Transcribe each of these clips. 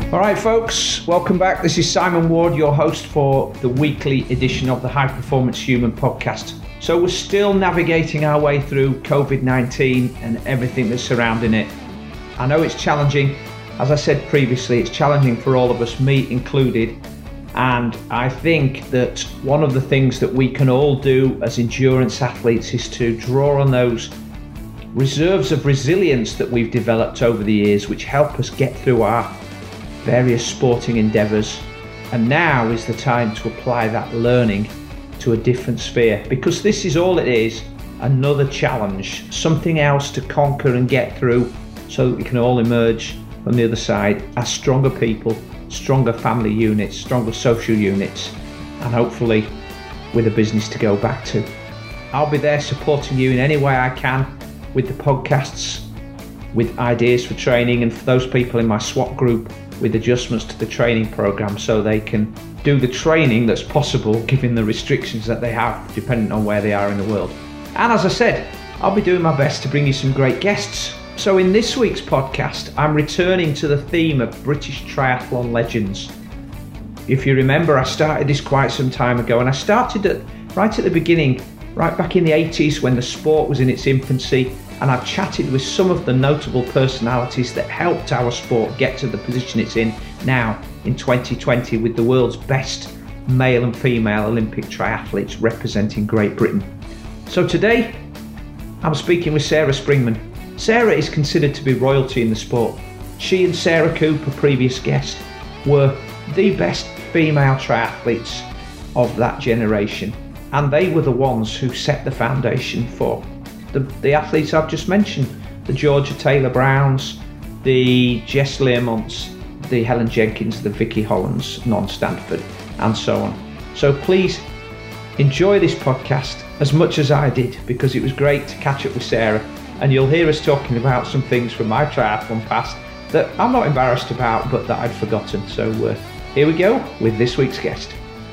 All right, folks, welcome back. This is Simon Ward, your host for the weekly edition of the High Performance Human podcast. So we're still navigating our way through COVID-19 and everything that's surrounding it. I know it's challenging. As I said previously, it's challenging for all of us, me included. And I think that one of the things that we can all do as endurance athletes is to draw on those reserves of resilience that we've developed over the years, which help us get through our various sporting endeavours. And now is the time to apply that learning to a different sphere, because this is all it is, another challenge, something else to conquer and get through so that we can all emerge from the other side as stronger people, stronger family units, stronger social units, and hopefully with a business to go back to. I'll be there supporting you in any way I can with the podcasts, with ideas for training, and for those people in my SWAT group with adjustments to the training program so they can do the training that's possible given the restrictions that they have depending on where they are in the world. And as I said, I'll be doing my best to bring you some great guests. So in this week's podcast, I'm returning to the theme of British triathlon legends. If you remember, I started this quite some time ago, and I started right at the beginning, right back in the 80s when the sport was in its infancy, and I've chatted with some of the notable personalities that helped our sport get to the position it's in now in 2020 with the world's best male and female Olympic triathletes representing Great Britain. So today, I'm speaking with Sarah Springman. Sarah is considered to be royalty in the sport. She and Sarah Cooper, previous guest, were the best female triathletes of that generation, and they were the ones who set the foundation for the athletes I've just mentioned, the Georgia Taylor Browns, the Jess Learmonts, the Helen Jenkins, the Vicky Hollands, non-Stanford, and so on. So please enjoy this podcast as much as I did, because it was great to catch up with Sarah, and you'll hear us talking about some things from my triathlon past that I'm not embarrassed about, but that I'd forgotten. So here we go with this week's guest.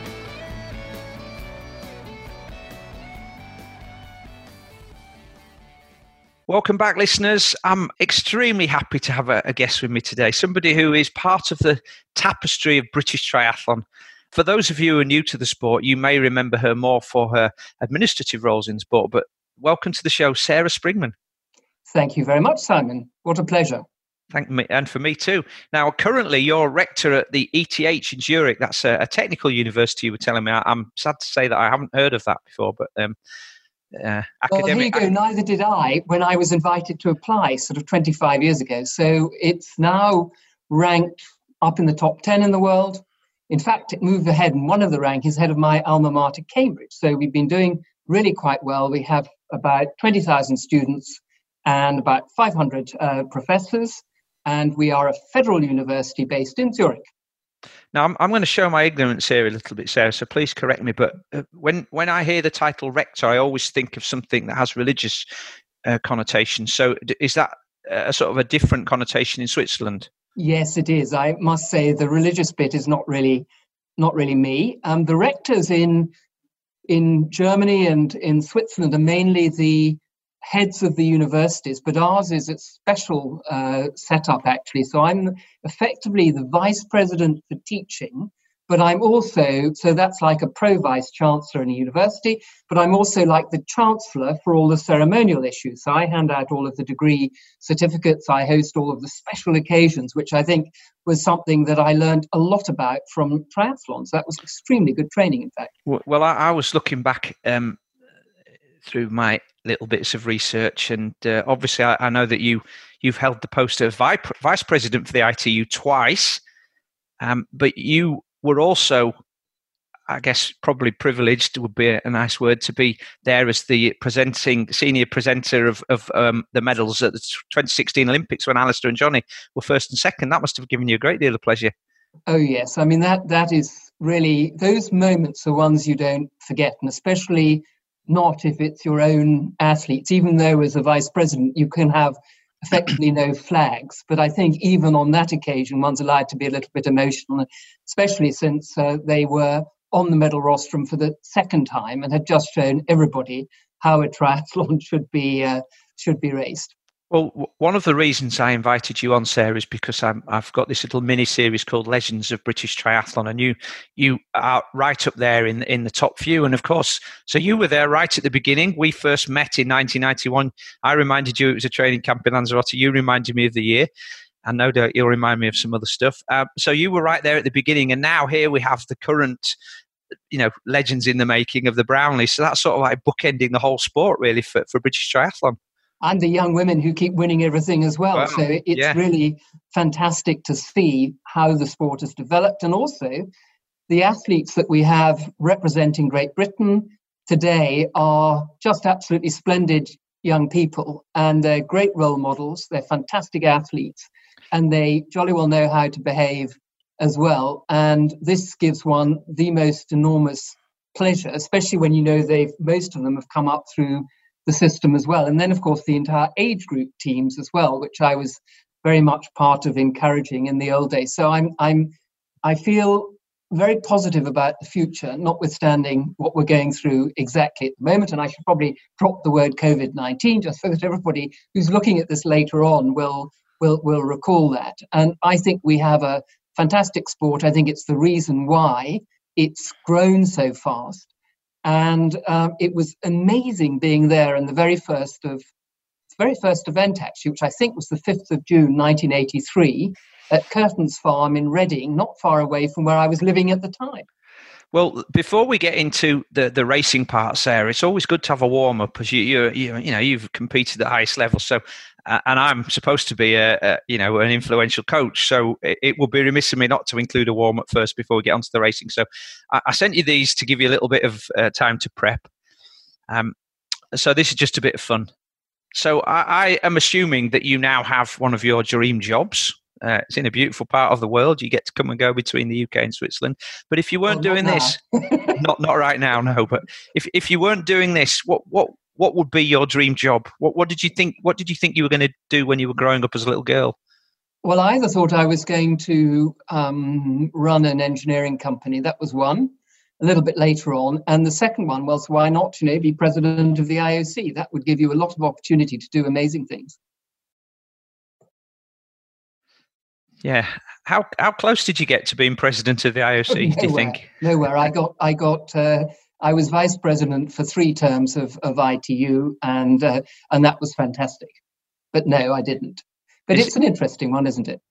Welcome back, listeners. I'm extremely happy to have a guest with me today, somebody who is part of the tapestry of British triathlon. For those of you who are new to the sport, you may remember her more for her administrative roles in sport, but welcome to the show, Sarah Springman. Thank you very much, Simon. What a pleasure. Thank me, and for me too. Now, currently you're rector at the ETH in Zurich. That's a technical university, you were telling me. I'm sad to say that I haven't heard of that before, but well, there you go. Neither did I when I was invited to apply sort of 25 years ago. So it's now ranked up in the top 10 in the world. In fact, it moved ahead, and one of the rankings ahead of my alma mater, Cambridge. So we've been doing really quite well. We have about 20,000 students and about 500 professors, and we are a federal university based in Zurich. Now, I'm going to show my ignorance here a little bit, Sarah, so please correct me. But when I hear the title rector, I always think of something that has religious connotations. So is that a sort of a different connotation in Switzerland? Yes, it is. I must say the religious bit is not really me. The rectors in Germany and in Switzerland are mainly the heads of the universities, but ours is a special setup, actually. So I'm effectively the vice president for teaching, but I'm also, so that's like a pro-vice chancellor in a university, but I'm also like the chancellor for all the ceremonial issues. So I hand out all of the degree certificates, I host all of the special occasions, which I think was something that I learned a lot about from triathlons. That was extremely good training, in fact. Well, I was looking back through my little bits of research, and obviously I know that you've held the post of vice president for the ITU twice, but you were also, I guess, probably privileged would be a nice word, to be there as the senior presenter of the medals at the 2016 Olympics when Alistair and Johnny were first and second. That must have given you a great deal of pleasure. Oh yes, I mean that is really, those moments are ones you don't forget, and especially not if it's your own athletes, even though as a vice president you can have effectively no flags. But I think even on that occasion, one's allowed to be a little bit emotional, especially since they were on the medal rostrum for the second time and had just shown everybody how a triathlon should be raced. Well, one of the reasons I invited you on, Sarah, is because I've got this little mini series called Legends of British Triathlon, and you are right up there in the top few. And of course, so you were there right at the beginning. We first met in 1991. I reminded you it was a training camp in Lanzarote. You reminded me of the year. And no doubt you'll remind me of some other stuff. So you were right there at the beginning, and now here we have the current, legends in the making of the Brownlee. So that's sort of like bookending the whole sport, really, for British triathlon. And the young women who keep winning everything as well. Wow. So it's really fantastic to see how the sport has developed, and also the athletes that we have representing Great Britain today are just absolutely splendid young people, and they're great role models. They're fantastic athletes, and they jolly well know how to behave as well. And this gives one the most enormous pleasure, especially when most of them have come up through the system as well. And then, of course, the entire age group teams as well, which I was very much part of encouraging in the old days. So I feel very positive about the future, notwithstanding what we're going through exactly at the moment. And I should probably drop the word COVID-19 just so that everybody who's looking at this later on will recall that. And I think we have a fantastic sport. I think it's the reason why it's grown so fast. And it was amazing being there in the very first event, actually, which I think was the 5th of June, 1983, at Curtains Farm in Reading, not far away from where I was living at the time. Well, before we get into the racing part, Sarah, it's always good to have a warm up, because you've competed at the highest level. So, and I'm supposed to be an influential coach, so it would be remiss of me not to include a warm up first before we get onto the racing. So, I sent you these to give you a little bit of time to prep. So this is just a bit of fun. So I am assuming that you now have one of your dream jobs. It's in a beautiful part of the world. You get to come and go between the UK and Switzerland. But if you weren't doing this, not right now, no. But if you weren't doing this, what would be your dream job? What did you think? What did you think you were going to do when you were growing up as a little girl? Well, I either thought I was going to run an engineering company. That was one. A little bit later on, and the second one was, why not? Be president of the IOC. That would give you a lot of opportunity to do amazing things. Yeah. How close did you get to being president of the IOC, Nowhere, do you think? Nowhere. I was vice president for 3 terms of ITU, and that was fantastic. But no, I didn't. But it's an interesting one, isn't it?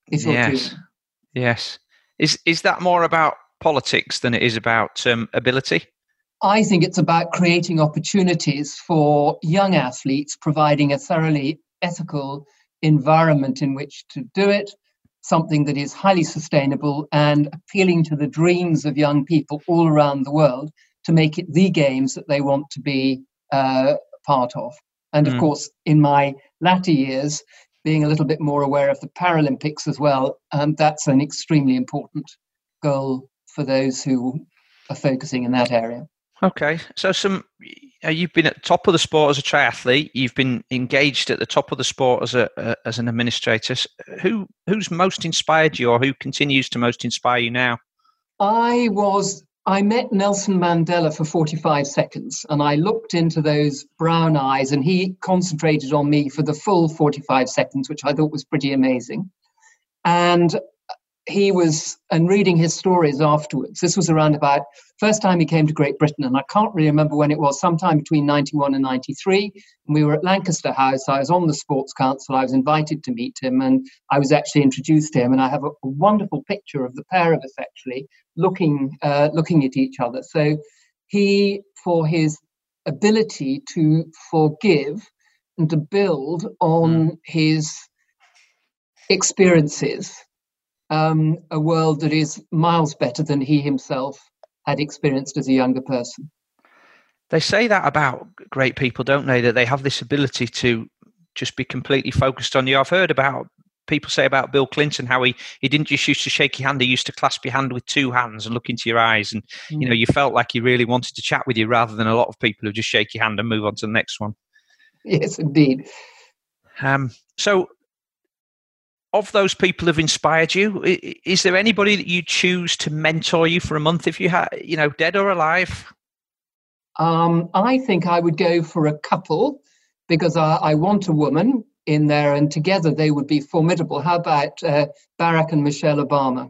Yes. Is that more about politics than it is about ability? I think it's about creating opportunities for young athletes, providing a thoroughly ethical environment in which to do it, something that is highly sustainable and appealing to the dreams of young people all around the world to make it the games that they want to be part of. And of course, in my latter years, being a little bit more aware of the Paralympics as well, that's an extremely important goal for those who are focusing in that area. Okay, so you've been at the top of the sport as a triathlete. You've been engaged at the top of the sport as an administrator. Who's most inspired you, or who continues to most inspire you now? I met Nelson Mandela for 45 seconds, and I looked into those brown eyes, and he concentrated on me for the full 45 seconds, which I thought was pretty amazing. And reading his stories afterwards, this was around about first time he came to Great Britain, and I can't really remember when it was, sometime between 91 and 93. And we were at Lancaster House. I was on the Sports Council. I was invited to meet him, and I was actually introduced to him. And I have a wonderful picture of the pair of us actually looking at each other. So he, for his ability to forgive and to build on his experiences, a world that is miles better than he himself had experienced as a younger person. They say that about great people, don't they? That they have this ability to just be completely focused on you. I've heard about people say about Bill Clinton, how he didn't just used to shake your hand, he used to clasp your hand with 2 hands and look into your eyes. And, you felt like he really wanted to chat with you, rather than a lot of people who just shake your hand and move on to the next one. Yes, indeed. So, of those people who've inspired you, is there anybody that you choose to mentor you for a month, if you had, dead or alive? I think I would go for a couple, because I want a woman, in there, and together they would be formidable. How about Barack and Michelle Obama?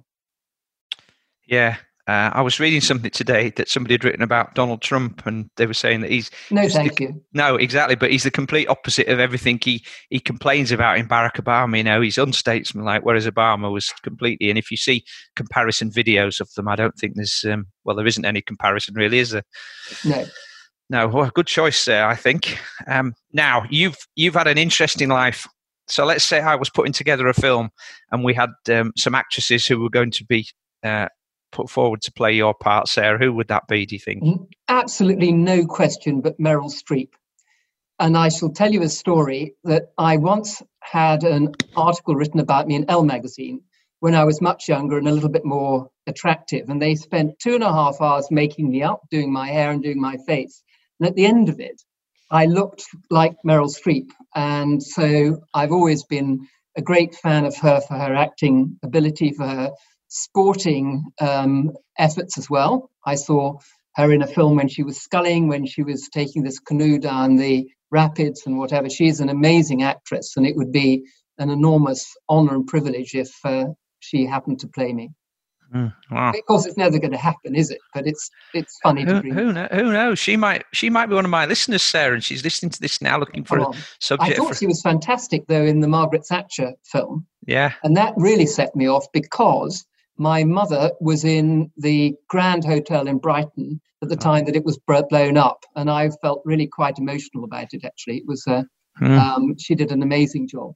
Yeah. I was reading something today that somebody had written about Donald Trump, and they were saying that he's... No, thank you. No, exactly. But he's the complete opposite of everything he complains about in Barack Obama. You know, he's unstatesmanlike, whereas Obama was completely... And if you see comparison videos of them, I don't think there's... there isn't any comparison really, is there? No. No, well, good choice there, I think. Now, you've had an interesting life. So let's say I was putting together a film and we had some actresses who were going to be... put forward to play your part, Sarah. Who would that be, do you think? Absolutely no question but Meryl Streep. And I shall tell you a story that I once had an article written about me in Elle magazine when I was much younger and a little bit more attractive. And they spent 2.5 hours making me up, doing my hair and doing my face. And at the end of it, I looked like Meryl Streep. And so I've always been a great fan of her for her acting ability, for her sporting efforts as well. I saw her in a film when she was sculling, when she was taking this canoe down the rapids and whatever. She's an amazing actress, and it would be an enormous honor and privilege if she happened to play me. Wow. Of course, it's never going to happen, is it? But it's funny to dream. Who knows? She might be one of my listeners, Sarah, and she's listening to this now, looking for a subject. I thought she was fantastic, though, in the Margaret Thatcher film. Yeah, and that really set me off because my mother was in the Grand Hotel in Brighton at the time that it was blown up, and I felt really quite emotional about it. Actually, it was she did an amazing job.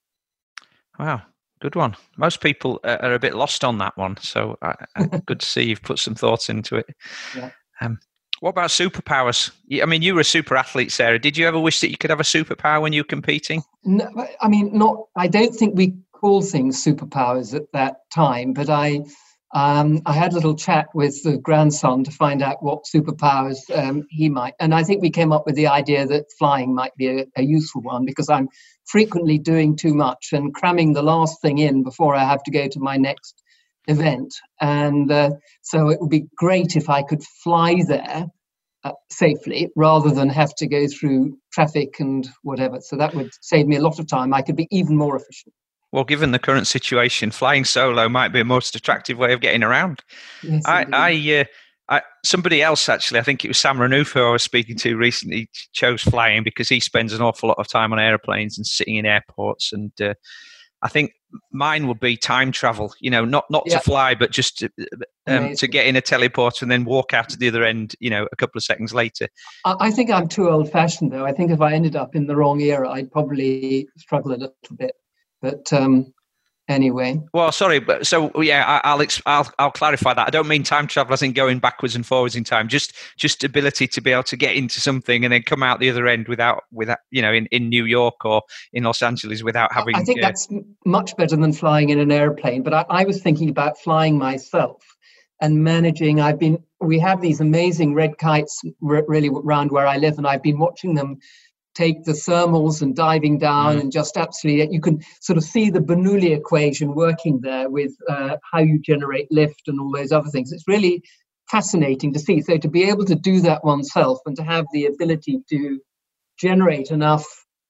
Wow. Good one. Most people are a bit lost on that one, so good to see you've put some thoughts into it. Yeah. What about superpowers? I mean, you were a super athlete, Sarah. Did you ever wish that you could have a superpower when you were competing? No, I mean, not. I don't think we call things superpowers at that time, but I had a little chat with the grandson to find out what superpowers he might. And I think we came up with the idea that flying might be a useful one, because I'm frequently doing too much and cramming the last thing in before I have to go to my next event. And so it would be great if I could fly there safely rather than have to go through traffic and whatever. So that would save me a lot of time. I could be even more efficient. Well, given the current situation, flying solo might be a most attractive way of getting around. Yes, somebody else, actually, I think it was Sam Renouf, who I was speaking to recently, chose flying because he spends an awful lot of time on airplanes and sitting in airports. And I think mine would be time travel, not to fly, but just to get in a teleporter and then walk out to the other end, a couple of seconds later. I think I'm too old-fashioned, though. I think if I ended up in the wrong era, I'd probably struggle a little bit. But anyway. Well, sorry, but so yeah, I'll clarify that. I don't mean time travel as in going backwards and forwards in time. Just ability to be able to get into something and then come out the other end without in New York or in Los Angeles without having. I think that's much better than flying in an airplane. But I was thinking about flying myself and managing. We have these amazing red kites really around where I live, and I've been watching them take the thermals and diving down and just absolutely, you can sort of see the Bernoulli equation working there with how you generate lift and all those other things. It's really fascinating to see. So to be able to do that oneself and to have the ability to generate enough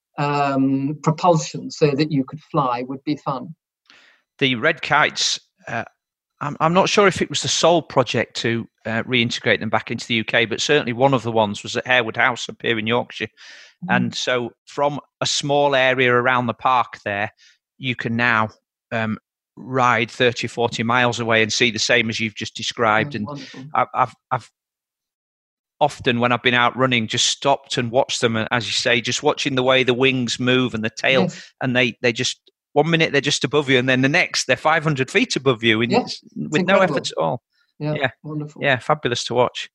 propulsion so that you could fly would be fun. The red kites, I'm not sure if it was the sole project to reintegrate them back into the UK, but certainly one of the ones was at Harewood House up here in Yorkshire. And so from a small area around the park there, you can now ride 30 or 40 miles away and see the same as you've just described. And I've often, when I've been out running, just stopped and watched them. And as you say, just watching the way the wings move and the tail, and they just, 1 minute they're just above you, and then the next they're 500 feet above you with no effort at all. Yeah, wonderful. Yeah, fabulous to watch.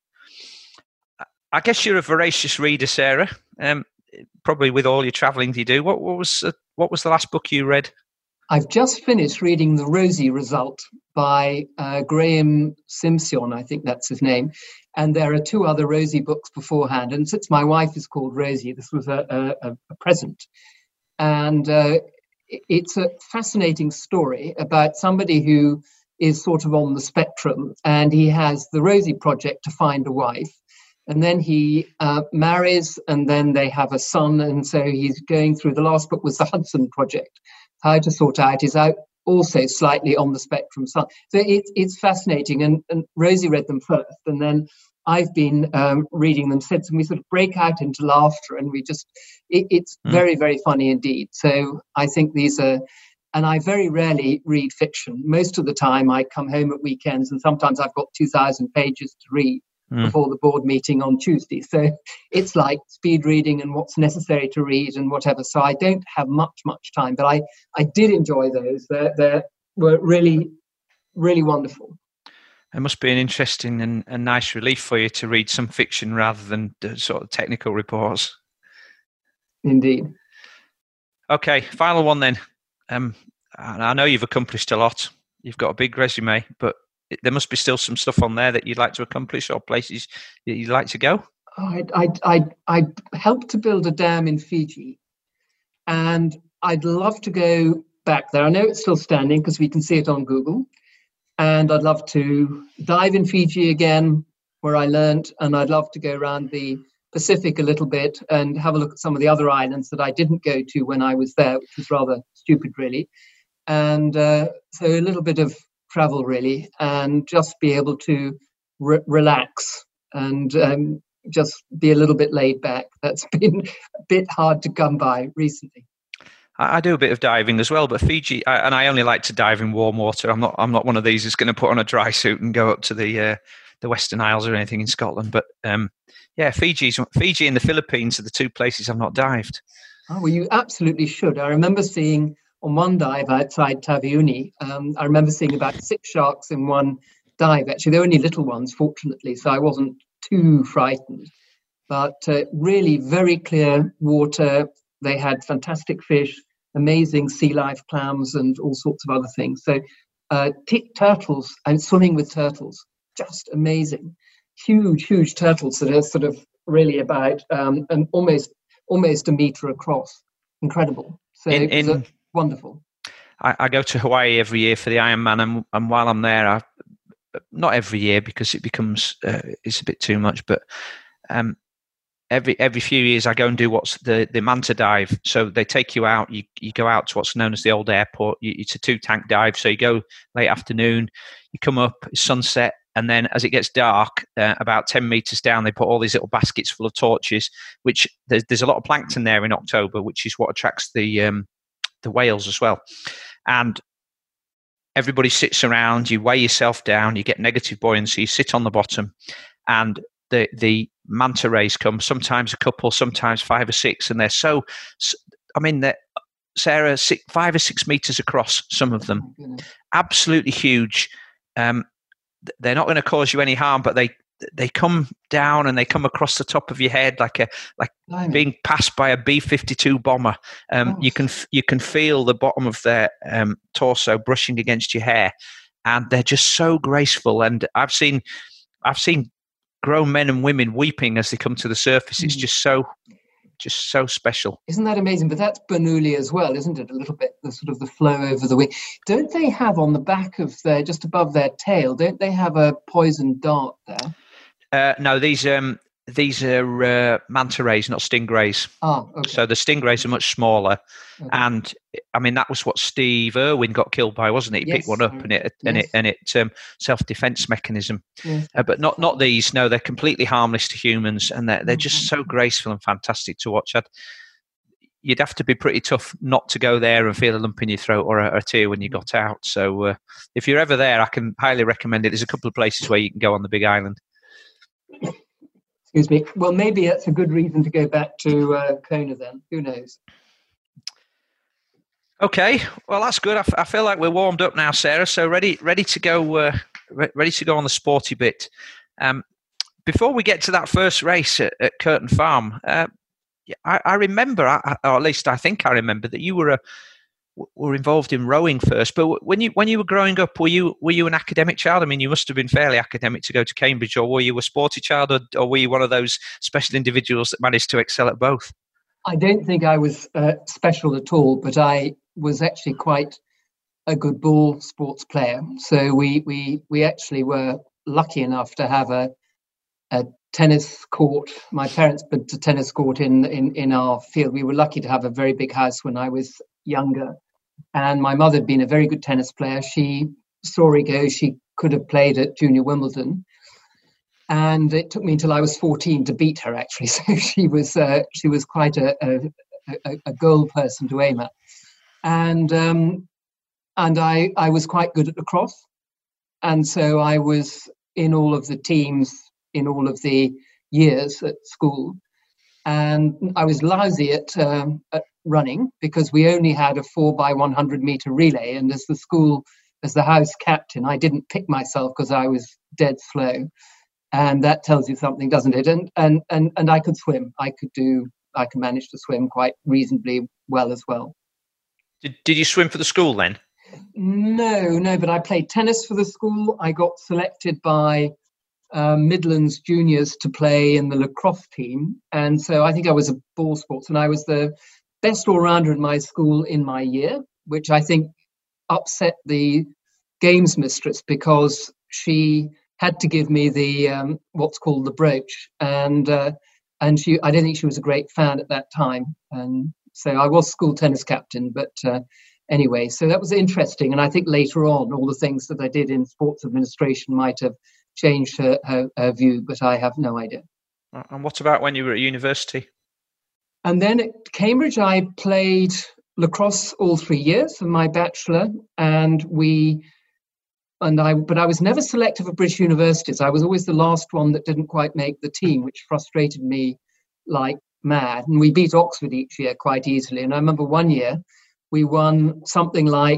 I guess you're a voracious reader, Sarah. Probably with all your travelling you do. What was the last book you read? I've just finished reading The Rosie Result by Graham Simpson, I think that's his name. And there are 2 other Rosie books beforehand. And since my wife is called Rosie, this was a present. And it's a fascinating story about somebody who is sort of on the spectrum, and he has the Rosie Project to find a wife. And then he marries, and then they have a son. And so he's going through, the last book was the Hudson Project, How to Sort Out His Out, also slightly on the spectrum side. So it's fascinating. And Rosie read them first, and then I've been reading them since, and we sort of break out into laughter, and it's very, very funny indeed. So I think these are, and I very rarely read fiction. Most of the time I come home at weekends, and sometimes I've got 2,000 pages to read before the board meeting on Tuesday. So it's like speed reading and what's necessary to read and whatever. So I don't have much time, but I did enjoy those. They were really, really wonderful. It must be an interesting and nice relief for you to read some fiction rather than the sort of technical reports. Indeed. Okay, final one then. I know you've accomplished a lot. You've got a big resume, but there must be still some stuff on there that you'd like to accomplish or places that you'd like to go. I helped to build a dam in Fiji, and I'd love to go back there. I know it's still standing because we can see it on Google. And I'd love to dive in Fiji again, where I learned, and I'd love to go around the Pacific a little bit and have a look at some of the other islands that I didn't go to when I was there, which was rather stupid, really. And so a little bit of travel, really, and just be able to relax and just be a little bit laid back. That's been a bit hard to come by recently. I do a bit of diving as well, but Fiji, and I only like to dive in warm water. I'm not one of these who's going to put on a dry suit and go up to the Western Isles or anything in Scotland. But Fiji and the Philippines are the two places I've not dived. Oh, well, you absolutely should. I remember seeing on one dive outside Taveuni, I remember seeing about 6 sharks in one dive. Actually, they were only little ones, fortunately, so I wasn't too frightened. But really very clear water. They had fantastic fish, amazing sea life clams, and all sorts of other things. So turtles, and swimming with turtles, just amazing. Huge turtles that are sort of really about and almost a meter across. Incredible. So it was wonderful. I go to Hawaii every year for the Ironman, and while I'm there, not every year because it becomes it's a bit too much, but every few years I go and do what's the manta dive. So they take you out, you go out to what's known as the old airport. It's a 2-tank dive. So you go late afternoon, you come up, it's sunset, and then as it gets dark, about 10 meters down, they put all these little baskets full of torches, which there's a lot of plankton there in October, which is what attracts the whales as well. And everybody sits around, you weigh yourself down, you get negative buoyancy, you sit on the bottom, and the manta rays come, sometimes a couple, sometimes 5 or 6, and they're they're, Sarah, 5 or 6 meters across, some of them. Absolutely huge. They're not going to cause you any harm, but they come down and they come across the top of your head like being passed by a B-52 bomber. You can feel the bottom of their torso brushing against your hair, and they're just so graceful. And I've seen grown men and women weeping as they come to the surface. It's just so special. Isn't that amazing? But that's Bernoulli as well, isn't it? A little bit, the sort of the flow over the wing. Don't they have on the back of just above their tail, don't they have a poison dart there? No, these are manta rays, not stingrays. Oh, okay. So the stingrays are much smaller, and I mean that was what Steve Irwin got killed by, wasn't it? He picked one up, and it self-defense mechanism. Yes. But not these. No, they're completely harmless to humans, and they're just so graceful and fantastic to watch. You'd have to be pretty tough not to go there and feel a lump in your throat or a tear when you got out. So if you're ever there, I can highly recommend it. There's a couple of places where you can go on the Big Island. Excuse me. Well, maybe that's a good reason to go back to Kona then. Who knows? Okay. Well, that's good. I feel like we're warmed up now, Sarah. So ready to go. Ready to go on the sporty bit. Before we get to that first race at Curtain Farm, I remember, or at least I think I remember, that you were involved in rowing first. But when you were growing up, were you an academic child? I mean, you must have been fairly academic to go to Cambridge, or were you a sporty child, or were you one of those special individuals that managed to excel at both? I don't think I was special at all, but I was actually quite a good ball sports player. So we actually were lucky enough to have a tennis court. My parents built a tennis court in our field. We were lucky to have a very big house when I was younger. And my mother had been a very good tennis player. Story goes, she could have played at Junior Wimbledon. And it took me until I was 14 to beat her, actually. So she was quite a goal person to aim at. And I was quite good at lacrosse. And so I was in all of the teams in all of the years at school. And I was lousy at running because we only had a 4x100 meter relay. And as the house captain, I didn't pick myself because I was dead slow. And that tells you something, doesn't it? And I could swim. I could manage to swim quite reasonably well as well. Did you swim for the school then? No, but I played tennis for the school. I got selected by Midlands juniors to play in the lacrosse team. And so I think I was a ball sports, and I was the best all-rounder in my school in my year, which I think upset the games mistress because she had to give me the what's called the brooch. And I don't think she was a great fan at that time. And so I was school tennis captain, but anyway, so that was interesting. And I think later on, all the things that I did in sports administration might have changed her view, but I have no idea. And what about when you were at university? And then at Cambridge, I played lacrosse all 3 years of my bachelor, but I was never selected for British universities. I was always the last one that didn't quite make the team, which frustrated me like mad. And we beat Oxford each year quite easily. And I remember one year we won something like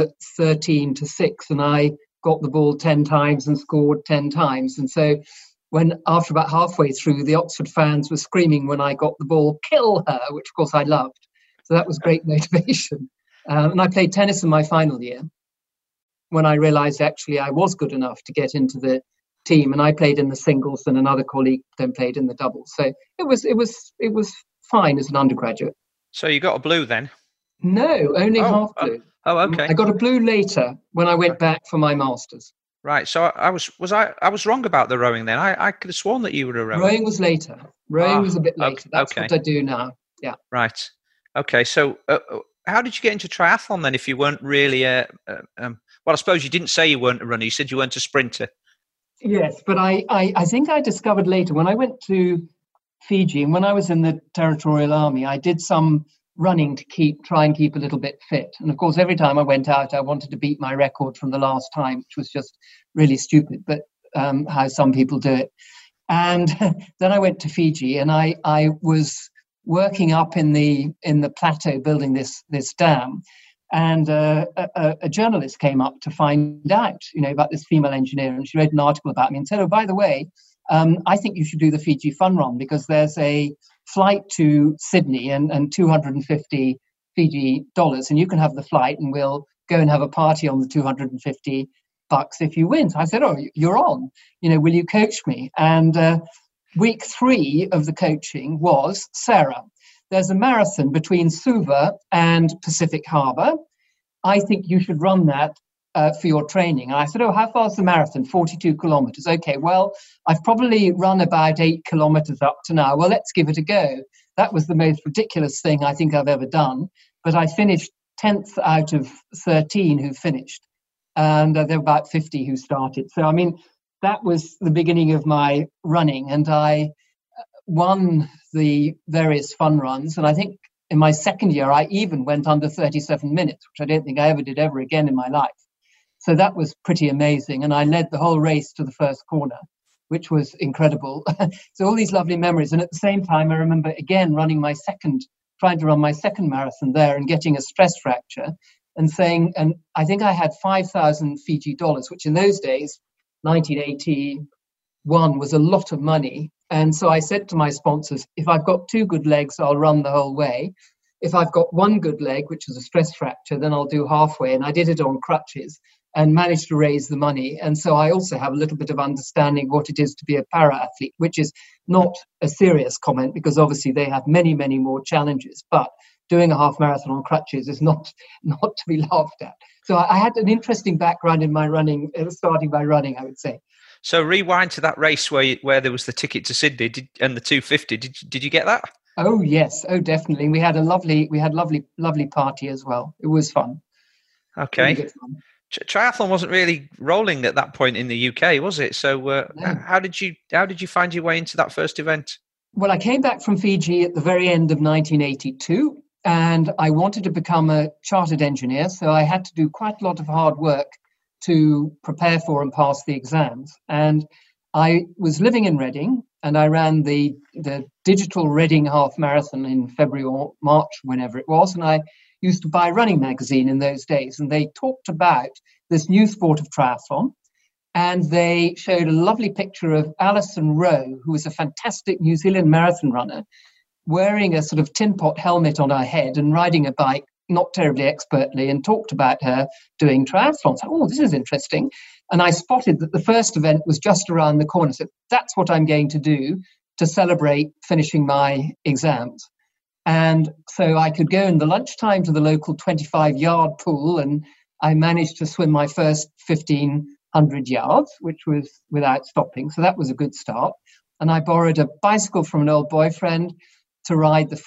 13-6, and I got the ball 10 times and scored 10 times. And so after about halfway through, the Oxford fans were screaming when I got the ball, "Kill her," which of course I loved. So that was great motivation. And I played tennis in my final year when I realized actually I was good enough to get into the team. And I played in the singles and another colleague then played in the doubles. So it was fine as an undergraduate. So you got a blue then? No, only half blue. Oh, okay. I got a blue later when I went back for my masters. Right. So I was wrong about the rowing then. I could have sworn that you were a rower. Rowing was later. Rowing was a bit later. That's okay. What I do now. Yeah. Right. Okay. So how did you get into triathlon then if you weren't really well, I suppose you didn't say you weren't a runner. You said you weren't a sprinter. Yes, but I think I discovered later when I went to Fiji and when I was in the Territorial Army, I did some running to try and keep a little bit fit. And of course, every time I went out, I wanted to beat my record from the last time, which was just really stupid, but how some people do it. And then I went to Fiji and I was working up in the plateau building this dam. And a journalist came up to find out, about this female engineer. And she read an article about me and said, "Oh, by the way, I think you should do the Fiji Fun Run because there's a flight to Sydney and 250 Fiji dollars, and you can have the flight and we'll go and have a party on the 250 bucks if you win." So I said, "Oh, you're on, will you coach me?" And week 3 of the coaching was, "Sarah, there's a marathon between Suva and Pacific Harbour. I think you should run that for your training." And I said, "Oh, how far is the marathon?" 42 kilometers. Okay, well, I've probably run about 8 kilometers up to now. Well, let's give it a go. That was the most ridiculous thing I think I've ever done. But I finished 10th out of 13 who finished. And there were about 50 who started. So, that was the beginning of my running. And I won the various fun runs. And I think in my second year, I even went under 37 minutes, which I don't think I ever did ever again in my life. So that was pretty amazing. And I led the whole race to the first corner, which was incredible. So all these lovely memories. And at the same time, I remember again trying to run my second marathon there and getting a stress fracture and I think I had 5,000 Fiji dollars, which in those days, 1981, was a lot of money. And so I said to my sponsors, if I've got 2 good legs, I'll run the whole way. If I've got 1 good leg, which is a stress fracture, then I'll do halfway. And I did it on crutches and managed to raise the money. And so I also have a little bit of understanding what it is to be a para-athlete, which is not a serious comment because obviously they have many, many more challenges. But doing a half marathon on crutches is not to be laughed at. So I had an interesting background in my running, starting by running, I would say. So rewind to that race where there was the ticket to Sydney and the 250. Did you get that? Oh yes, oh definitely. We had lovely party as well. It was fun. Okay. Really good fun. Triathlon wasn't really rolling at that point in the UK, was it? So no. How did you find your way into that first event? Well, I came back from Fiji at the very end of 1982, and I wanted to become a chartered engineer, so I had to do quite a lot of hard work to prepare for and pass the exams. And I was living in Reading, and I ran the digital Reading half marathon in February or March, whenever it was, and I used to buy Running magazine in those days, and they talked about this new sport of triathlon, and they showed a lovely picture of Alison Rowe, who was a fantastic New Zealand marathon runner, wearing a sort of tin pot helmet on her head and riding a bike not terribly expertly, and talked about her doing triathlons. Oh, this is interesting. And I spotted that the first event was just around the corner. So that's what I'm going to do to celebrate finishing my exams. And so I could go in the lunchtime to the local 25-yard pool, and I managed to swim my first 1,500 yards, which was without stopping. So that was a good start. And I borrowed a bicycle from an old boyfriend to ride the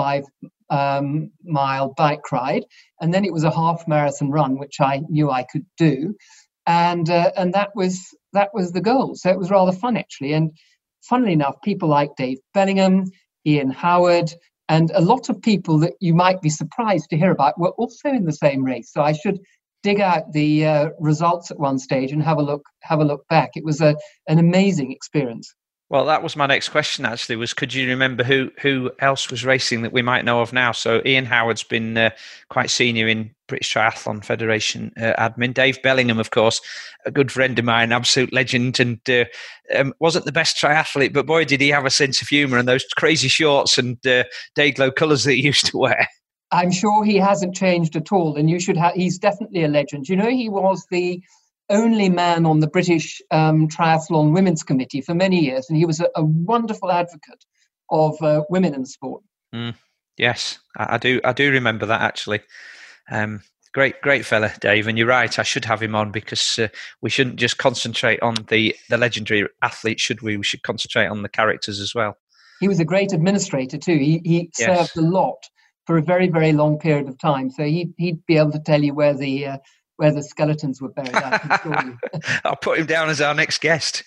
45-mile bike ride. And then it was a half marathon run, which I knew I could do. And that was the goal. So it was rather fun, actually. And funnily enough, people like Dave Bellingham, Ian Howard, and a lot of people that you might be surprised to hear about were also in the same race. So I should dig out the results at one stage and have a look back. It was an amazing experience. Well, that was my next question, actually, was could you remember who else was racing that we might know of now? So Ian Howard's been quite senior in British Triathlon Federation admin. Dave Bellingham, of course, a good friend of mine, absolute legend, and wasn't the best triathlete, but boy, did he have a sense of humour and those crazy shorts and day-glow colours that he used to wear. I'm sure he hasn't changed at all, and he's definitely a legend. You know, he was the only man on the British Triathlon Women's Committee for many years, and he was a wonderful advocate of women in sport. Yes, I do remember that, actually. Great fella, Dave, and you're right, I should have him on, because we shouldn't just concentrate on the legendary athlete, should we? We should concentrate on the characters as well. He was a great administrator too. He served a lot for a very, very long period of time, so he'd be able to tell you where the skeletons were buried. I'll put him down as our next guest.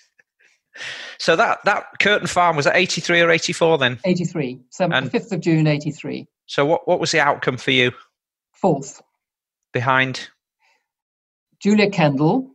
So that Curtain Farm, was that 83 or 84 then? 83. So 5th of June, 83. So what was the outcome for you? 4th. Behind? Julia Kendall,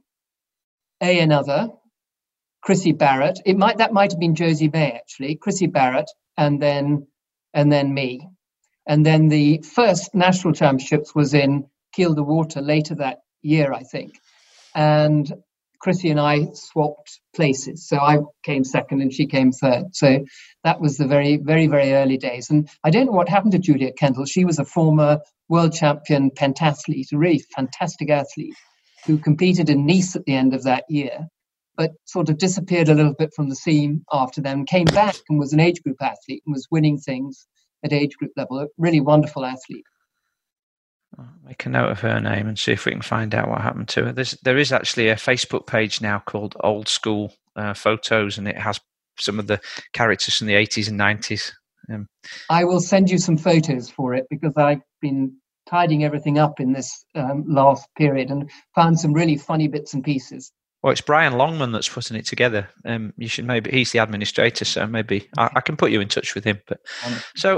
another, Chrissy Barrett. That might have been Josie May, actually. Chrissy Barrett, and then me. And then the first national championships was in Kielder Water later that year, I think. And Chrissy and I swapped places. So I came second and she came third. So that was the very, very, very early days. And I don't know what happened to Julia Kendall. She was a former world champion pentathlete, a really fantastic athlete who competed in Nice at the end of that year, but sort of disappeared a little bit from the scene after then, came back and was an age group athlete and was winning things at age group level. A really wonderful athlete. I'll make a note of her name and see if we can find out what happened to her. There is actually a Facebook page now called Old School Photos, and it has some of the characters from the 80s and 90s. I will send you some photos for it, because I've been tidying everything up in this last period and found some really funny bits and pieces. Well, it's Brian Longman that's putting it together. You should he's the administrator, so maybe I can put you in touch with him. But so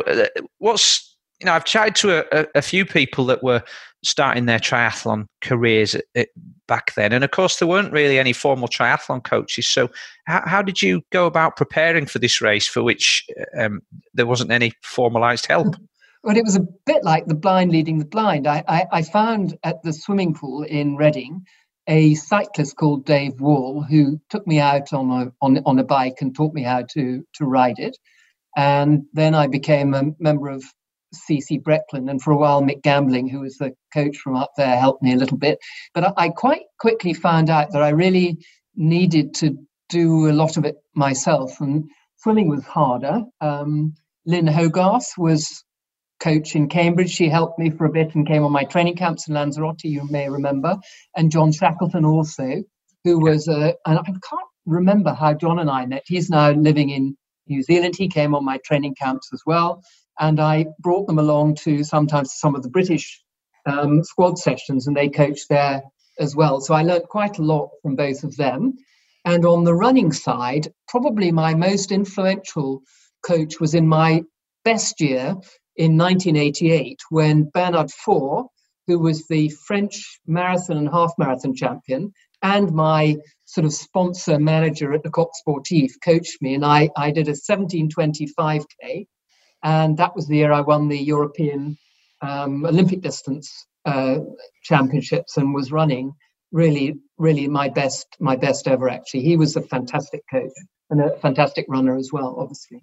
I've chatted to a few people that were starting their triathlon careers back then, and of course there weren't really any formal triathlon coaches. So how did you go about preparing for this race, for which there wasn't any formalised help? Well, it was a bit like the blind leading the blind. I found at the swimming pool in Reading a cyclist called Dave Wall, who took me out on a bike and taught me how to ride it. And then I became a member of CC Brecklin, and for a while Mick Gambling, who was the coach from up there, helped me a little bit. But I quite quickly found out that I really needed to do a lot of it myself, and swimming was harder. Lynn Hogarth was coach in Cambridge. She helped me for a bit and came on my training camps in Lanzarote, you may remember. And John Shackleton also, who was, and I can't remember how John and I met. He's now living in New Zealand. He came on my training camps as well. And I brought them along to sometimes some of the British squad sessions, and they coached there as well. So I learned quite a lot from both of them. And on the running side, probably my most influential coach was in my best year in 1988, when Bernard Faure, who was the French marathon and half marathon champion and my sort of sponsor manager at the Coq Sportif, coached me. And I did a 17:25K. And that was the year I won the European Olympic distance championships and was running really my best ever, actually. He was a fantastic coach and a fantastic runner as well, obviously.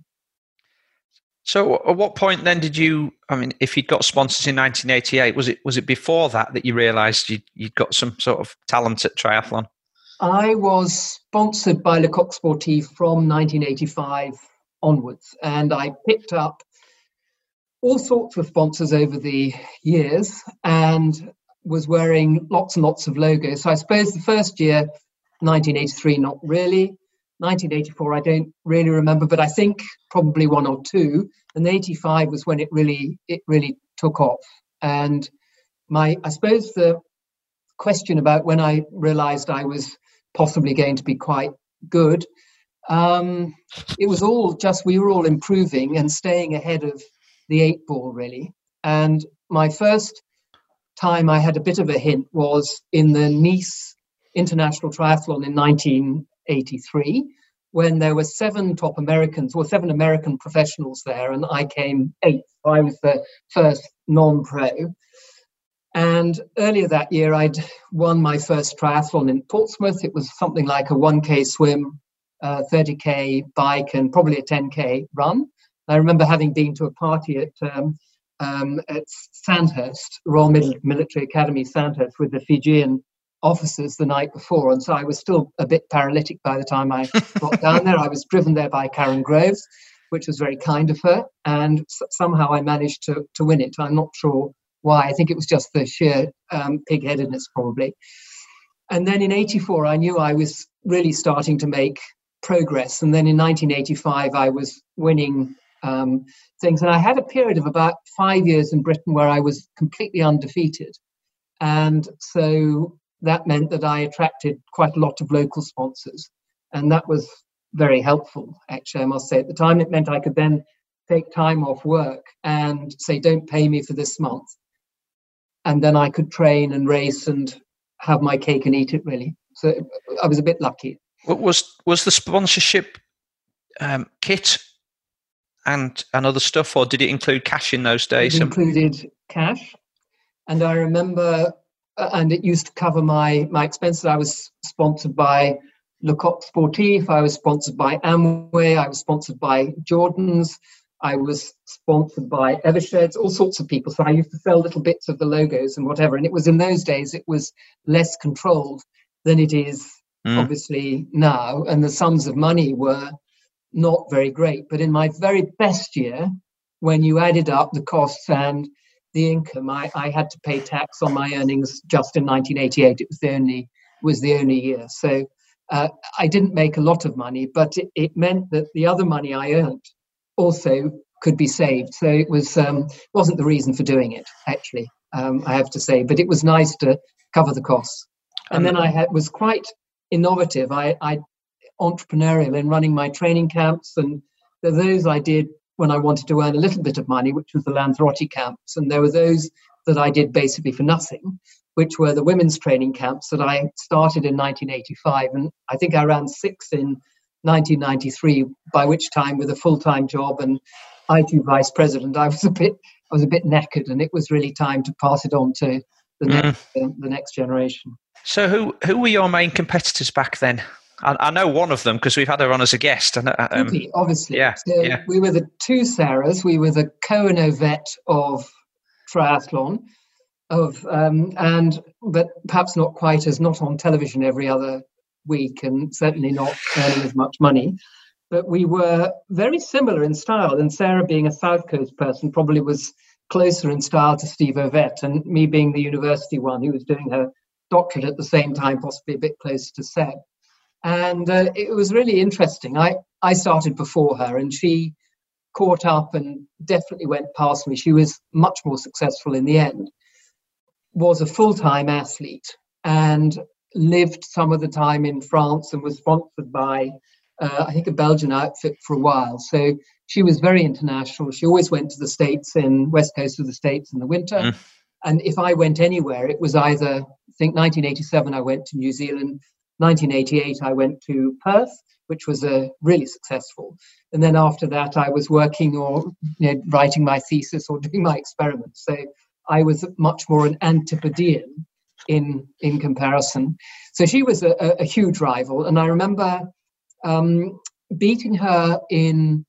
So at what point then did you, I mean, if you'd got sponsors in 1988, was it before that you realised you'd got some sort of talent at triathlon? I was sponsored by Le Coq Sportif from 1985 onwards, and I picked up all sorts of sponsors over the years and was wearing lots and lots of logos. So I suppose the first year, 1983, not really. 1984, I don't really remember, but I think probably one or two. And 85 was when it really took off. And I suppose the question about when I realized I was possibly going to be quite good, it was all just, we were all improving and staying ahead of the 8 ball, really. And my first time I had a bit of a hint was in the Nice International Triathlon in 1983, when there were 7 American professionals there, and I came 8th. I was the first non-pro. And earlier that year, I'd won my first triathlon in Portsmouth. It was something like a 1K swim, 30K bike, and probably a 10K run. I remember having been to a party at Sandhurst, Royal Military Academy, Sandhurst, with the Fijian officers the night before. And so I was still a bit paralytic by the time I got down there. I was driven there by Karen Groves, which was very kind of her. And somehow I managed to win it. I'm not sure why. I think it was just the sheer pig-headedness, probably. And then in 84, I knew I was really starting to make progress. And then in 1985, I was winning things. And I had a period of about 5 years in Britain where I was completely undefeated. And so that meant that I attracted quite a lot of local sponsors. And that was very helpful, actually, I must say. At the time, it meant I could then take time off work and say, don't pay me for this month. And then I could train and race and have my cake and eat it, really. So I was a bit lucky. Was the sponsorship kit and other stuff, or did it include cash in those days? It included cash. And I remember, and it used to cover my expenses. I was sponsored by Le Coq Sportif. I was sponsored by Amway. I was sponsored by Jordan's. I was sponsored by Eversheds, all sorts of people. So I used to sell little bits of the logos and whatever. And it was in those days, it was less controlled than it is obviously now. And the sums of money were not very great. But in my very best year, when you added up the costs and the income, I had to pay tax on my earnings just in 1988. It was the only year. So I didn't make a lot of money, but it meant that the other money I earned also could be saved. So it wasn't the reason for doing it, actually, I have to say. But it was nice to cover the costs. And then I was quite innovative. I entrepreneurial in running my training camps, and those I did when I wanted to earn a little bit of money, which was the Lanzarote camps. And there were those that I did basically for nothing, which were the women's training camps that I started in 1985. And I think I ran 6 in 1993, by which time, with a full-time job and IT vice president, I was a bit knackered, and it was really time to pass it on to the next generation. So who were your main competitors back then? I know one of them because we've had her on as a guest. Obviously. Yeah, so we were the 2 Sarahs. We were the Co and Ovette of triathlon, but perhaps not quite as not on television every other week, and certainly not earning as much money. But we were very similar in style, and Sarah, being a South Coast person, probably was closer in style to Steve Ovette, and me being the university one who was doing her doctorate at the same time, possibly a bit closer to Seb. And it was really interesting. I started before her, and she caught up and definitely went past me. She was much more successful in the end, was a full-time athlete, and lived some of the time in France and was sponsored by, I think, a Belgian outfit for a while. So she was very international. She always went to the States, in West Coast of the States in the winter. And if I went anywhere, it was either, I think 1987, I went to New Zealand. 1988, I went to Perth, which was really successful. And then after that, I was working or writing my thesis or doing my experiments. So I was much more an Antipodean in comparison. So she was a huge rival. And I remember beating her in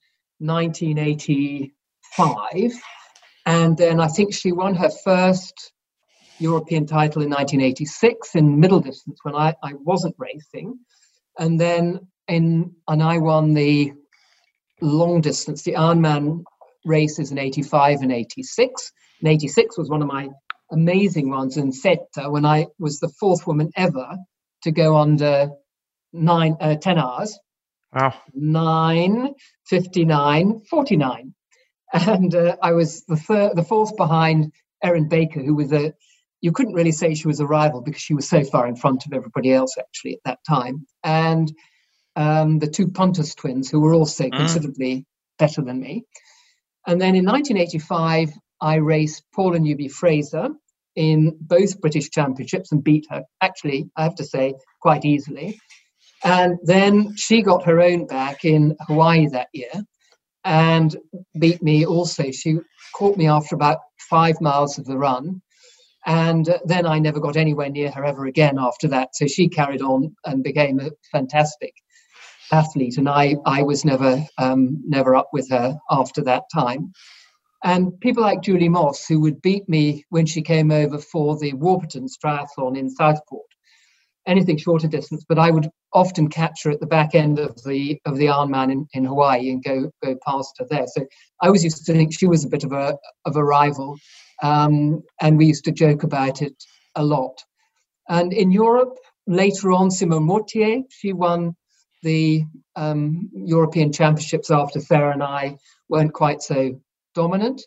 1985. And then I think she won her first European title in 1986 in middle distance when I wasn't racing. And then I won the long distance, the Ironman races in 85 and 86. And 86 was one of my amazing ones in Setta, when I was the fourth woman ever to go under 10 hours. Wow. 9:59:49. And I was the fourth behind Erin Baker, who was you couldn't really say she was a rival because she was so far in front of everybody else actually at that time. And the two Pontus twins, who were also considerably better than me. And then in 1985, I raced Paula Newby-Fraser in both British Championships and beat her, actually, I have to say, quite easily. And then she got her own back in Hawaii that year and beat me also. She caught me after about 5 miles of the run. And then I never got anywhere near her ever again after that. So she carried on and became a fantastic athlete. And I was never up with her after that time. And people like Julie Moss, who would beat me when she came over for the Warburton Triathlon in Southport, anything shorter distance, but I would often catch her at the back end of the Ironman in Hawaii and go past her there. So I always used to think she was a bit of a rival, and we used to joke about it a lot. And in Europe, later on, Simone Mortier, she won the European Championships after Sarah and I weren't quite so dominant.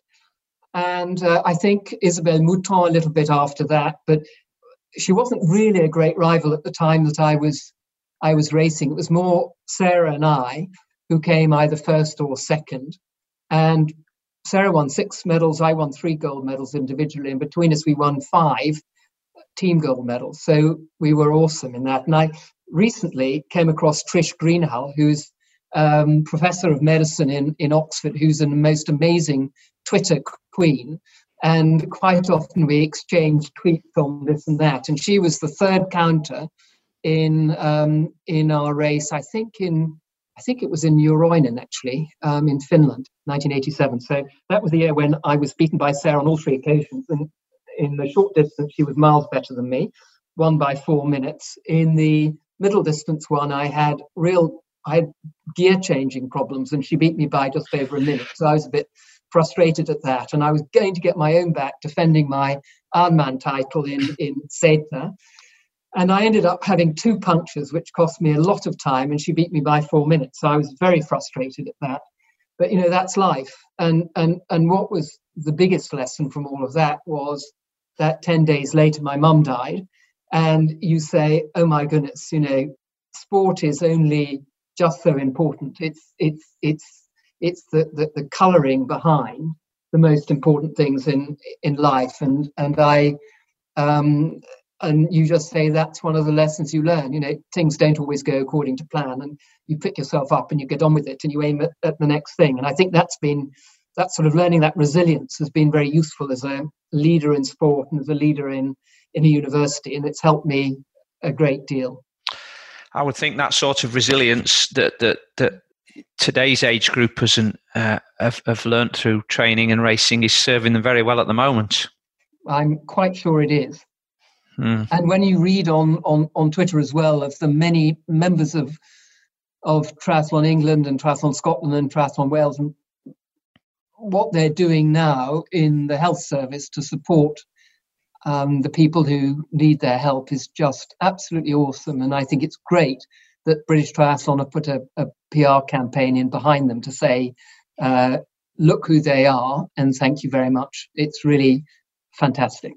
And I think Isabelle Mouton a little bit after that, but she wasn't really a great rival at the time that I was racing. It was more Sarah and I who came either first or second. And Sarah won 6 medals, I won 3 gold medals individually, and between us we won 5 team gold medals. So we were awesome in that. And I recently came across Trish Greenhalgh, who's professor of medicine in Oxford, who's a most amazing Twitter queen. And quite often we exchanged tweets on this and that. And she was the third counter in our race. I think it was in Euroinen, actually, in Finland, 1987. So that was the year when I was beaten by Sarah on all 3 occasions. And in the short distance, she was miles better than me, won by 4 minutes. In the middle distance one, I had gear changing problems, and she beat me by just over a minute. So I was a bit frustrated at that, and I was going to get my own back defending my Ironman title in Seta, and I ended up having 2 punctures, which cost me a lot of time, and she beat me by 4 minutes. So I was very frustrated at that, but that's life. And what was the biggest lesson from all of that was that 10 days later my mum died, and you say, oh my goodness, sport is only just so important. It's the colouring behind the most important things in life, and you just say that's one of the lessons you learn. Things don't always go according to plan, and you pick yourself up and you get on with it and you aim at the next thing. And I think that sort of learning that resilience has been very useful as a leader in sport and as a leader in a university, and it's helped me a great deal. I would think that sort of resilience that today's age groupers have learnt through training and racing is serving them very well at the moment. I'm quite sure it is. And when you read on Twitter as well of the many members of Triathlon England and Triathlon Scotland and Triathlon Wales, and what they're doing now in the health service to support the people who need their help is just absolutely awesome. And I think it's great that British Triathlon have put a PR campaign in behind them to say, look who they are and thank you very much. It's really fantastic.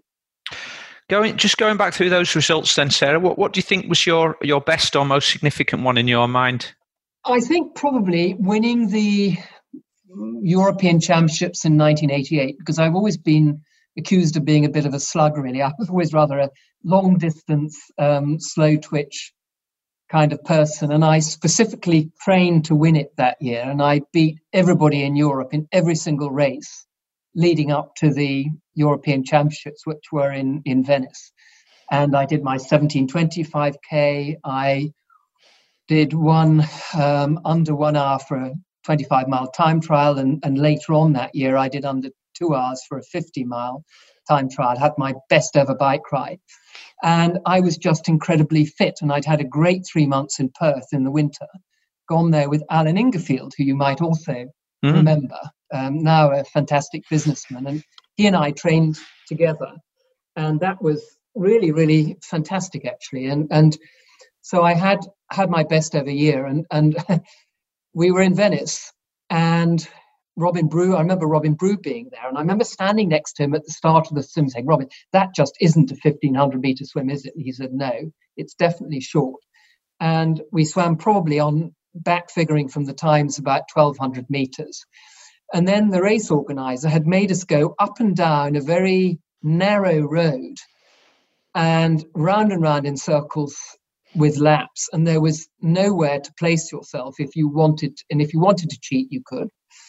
Going back through those results then, Sarah, what do you think was your best or most significant one in your mind? I think probably winning the European Championships in 1988, because I've always been accused of being a bit of a slug, really. I was always rather a long distance, slow twitch kind of person. And I specifically trained to win it that year. And I beat everybody in Europe in every single race leading up to the European Championships, which were in Venice. And I did my 17:25K. I did one under 1 hour for a 25-mile time trial. And later on that year, I did under 2 hours for a 50-mile time trial. I had my best ever bike ride. And I was just incredibly fit. And I'd had a great 3 months in Perth in the winter, gone there with Alan Ingerfield, who you might also remember, now a fantastic businessman. And he and I trained together. And that was really, really fantastic, actually. And so I had my best ever year. And we were in Venice. And Robin Brew, I remember Robin Brew being there. And I remember standing next to him at the start of the swim saying, Robin, that just isn't a 1,500-meter swim, is it? And he said, no, it's definitely short. And we swam probably on back figuring from the times about 1,200 meters. And then the race organizer had made us go up and down a very narrow road and round in circles with laps. And there was nowhere to place yourself if you wanted. And if you wanted to cheat, you could.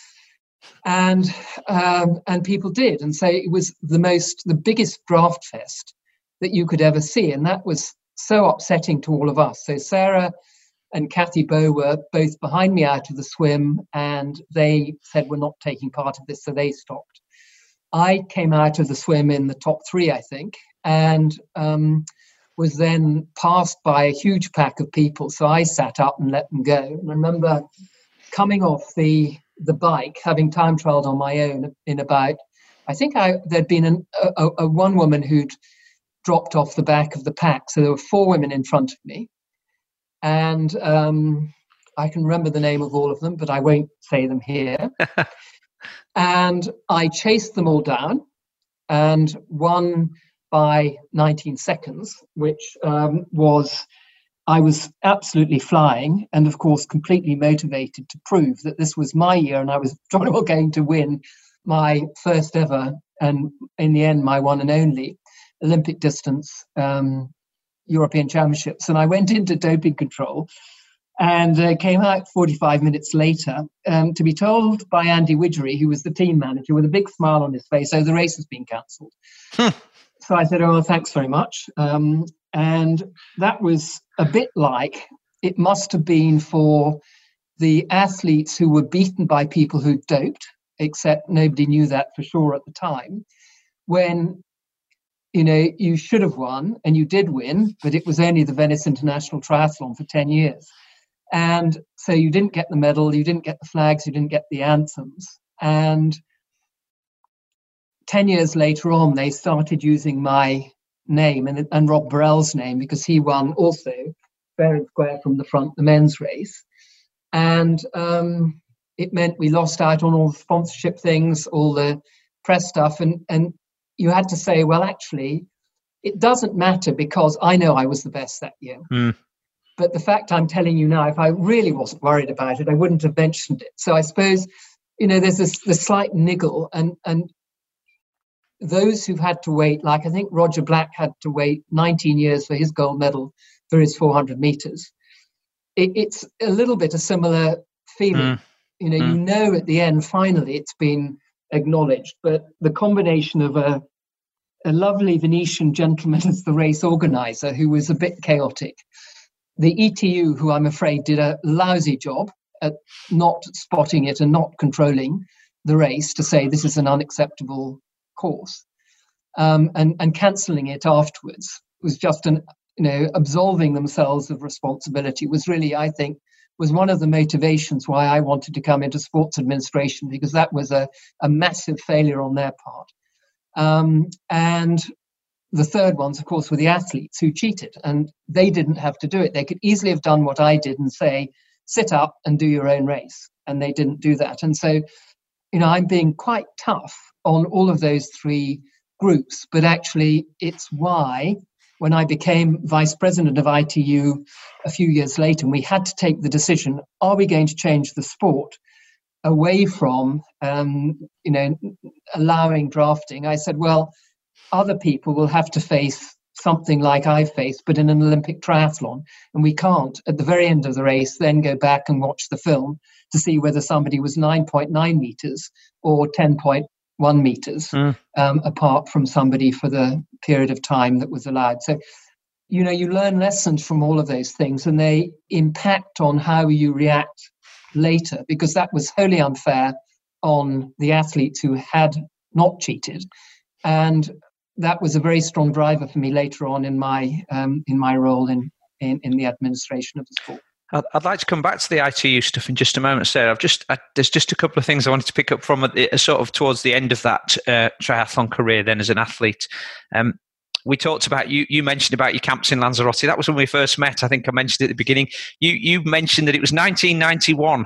And people did. And so it was the biggest draft fest that you could ever see. And that was so upsetting to all of us. So Sarah and Kathy Bow were both behind me out of the swim, and they said, we're not taking part of this, so they stopped. I came out of the swim in the top 3, I think, and was then passed by a huge pack of people. So I sat up and let them go. And I remember coming off the bike, having time trialed on my own in about, I think there'd been a one woman who'd dropped off the back of the pack. So there were 4 women in front of me. And I can remember the name of all of them, but I won't say them here. And I chased them all down and won by 19 seconds, which I was absolutely flying and, of course, completely motivated to prove that this was my year and I was going to win my first ever and, in the end, my one and only Olympic distance European Championships. And I went into doping control and came out 45 minutes later to be told by Andy Widgery, who was the team manager, with a big smile on his face, "Oh, the race has been cancelled." So I said, "Oh, thanks very much." And that was a bit like it must have been for the athletes who were beaten by people who doped, except nobody knew that for sure at the time, when you should have won, and you did win, but it was only the Venice International Triathlon for 10 years. And so you didn't get the medal, you didn't get the flags, you didn't get the anthems. And 10 years later on, they started using my name and Rob Burrell's name, because he won also fair and square from the front, the men's race. And it meant we lost out on all the sponsorship things, all the press stuff. And you had to say, well, actually, it doesn't matter because I know I was the best that year. But the fact I'm telling you now, if I really wasn't worried about it, I wouldn't have mentioned it. So I suppose, there's this slight niggle. And those who've had to wait, like I think Roger Black had to wait 19 years for his gold medal for his 400 meters. It's a little bit a similar feeling. At the end, finally, it's been acknowledged. But the combination of a lovely Venetian gentleman as the race organizer, who was a bit chaotic, the ETU, who I'm afraid did a lousy job at not spotting it and not controlling the race to say this is an unacceptable course, and cancelling it afterwards was just absolving themselves of responsibility was really, I think, was one of the motivations why I wanted to come into sports administration, because that was a massive failure on their part. And the third ones, of course, were the athletes who cheated, and they didn't have to do it. They could easily have done what I did and say, sit up and do your own race. And they didn't do that. And so, I'm being quite tough on all of those three groups. But actually, it's why when I became vice president of ITU a few years later, and we had to take the decision, are we going to change the sport away from, allowing drafting? I said, well, other people will have to face something like I faced, but in an Olympic triathlon. And we can't, at the very end of the race, then go back and watch the film to see whether somebody was 9.9 meters or 10.1 meters apart from somebody for the period of time that was allowed. So, you learn lessons from all of those things, and they impact on how you react later, because that was wholly unfair on the athletes who had not cheated. And that was a very strong driver for me later on in my role in the administration of the sport. I'd like to come back to the ITU stuff in just a moment, Sarah. There's just a couple of things I wanted to pick up from sort of towards the end of that triathlon career then as an athlete. We talked about, you mentioned about your camps in Lanzarote. That was when we first met. I think I mentioned it at the beginning. You mentioned that it was 1991,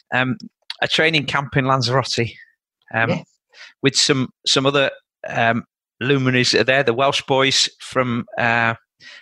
a training camp in Lanzarote yes. with some other luminaries there, the Welsh boys from South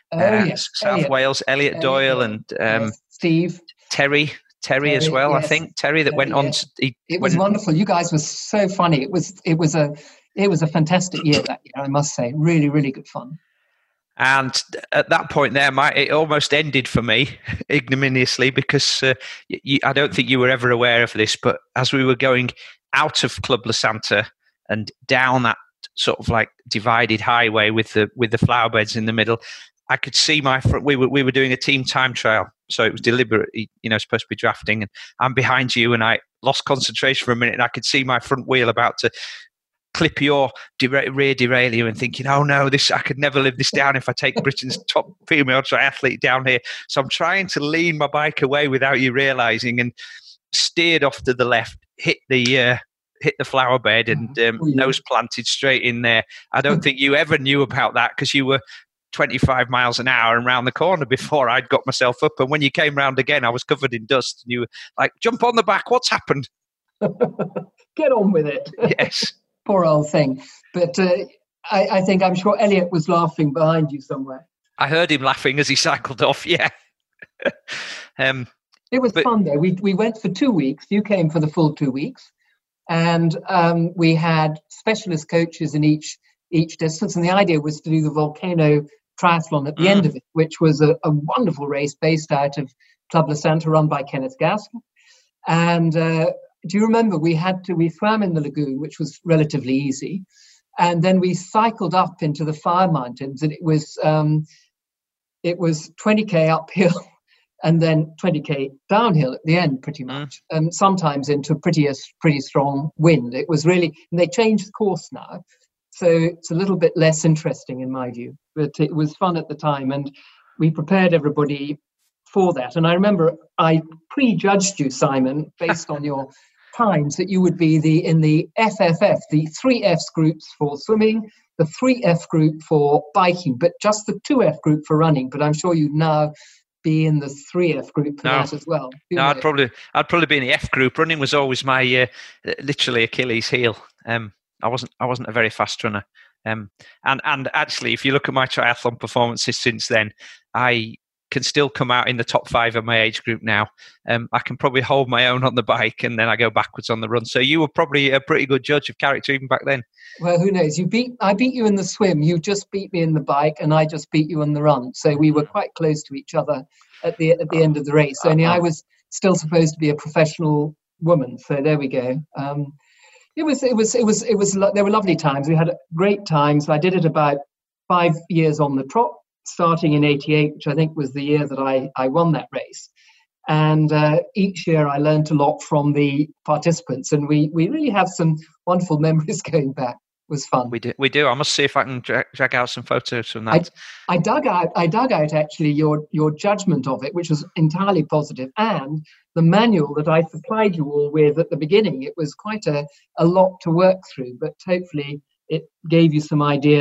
Elliot. Wales, Elliot Doyle and Steve. Terry as well, yes. I think. Terry that went on. It was wonderful. You guys were so funny. It was a fantastic year that year, I must say. Really, really good fun. And at that point there, it almost ended for me ignominiously because I don't think you were ever aware of this, but as we were going out of Club La Santa and down that sort of like divided highway with the flower beds in the middle, I could see my front. We were doing a team time trial, so it was deliberately, supposed to be drafting, and I'm behind you, and I lost concentration for a minute, and I could see my front wheel about to clip your rear derailleur, and thinking, oh no, I could never live this down if I take Britain's top female triathlete down here. So I'm trying to lean my bike away without you realizing, and steered off to the left, hit the flower bed, and nose planted straight in there. I don't think you ever knew about that because you were 25 miles an hour and round the corner before I'd got myself up. And when you came round again, I was covered in dust. And you were like, jump on the back. What's happened? Get on with it. Yes. Poor old thing. But I think I'm sure Elliot was laughing behind you somewhere. I heard him laughing as he cycled off. Yeah. It was fun though. We went for 2 weeks. You came for the full 2 weeks. And we had specialist coaches in each distance. And the idea was to do the Volcano Triathlon at the end of it, which was a wonderful race based out of Club La Santa, run by Kenneth Gaskell. And do you remember we swam in the lagoon, which was relatively easy. And then we cycled up into the Fire Mountains, and it was 20K uphill and then 20K downhill at the end, pretty much, and sometimes into pretty strong wind. It was really, and they changed the course now, so it's a little bit less interesting in my view, but it was fun at the time, and we prepared everybody for that. And I remember I prejudged you, Simon, based on your times, that you would be in the FFF, the 3Fs groups for swimming, the 3F group for biking, but just the 2F group for running. But I'm sure you'd now be in the 3F group for that as well. No, I'd probably be in the F group. Running was always my literally Achilles heel. I wasn't a very fast runner. And actually, if you look at my triathlon performances since then, I can still come out in the top 5 of my age group now. I can probably hold my own on the bike, and then I go backwards on the run. So you were probably a pretty good judge of character even back then. Well, who knows? I beat you in the swim. You just beat me in the bike, and I just beat you on the run. So we were quite close to each other at the end of the race. Only I was still supposed to be a professional woman. So there we go. It was. There were lovely times. We had great times. I did it about 5 years on the trot, starting in '88, which I think was the year that I won that race. And each year I learned a lot from the participants, and we really have some wonderful memories going back. It was fun. We do. I must see if I can drag out some photos from that. I dug out actually your judgment of it, which was entirely positive, and the manual that I supplied you all with at the beginning. It was quite a lot to work through, but hopefully it gave you some ideas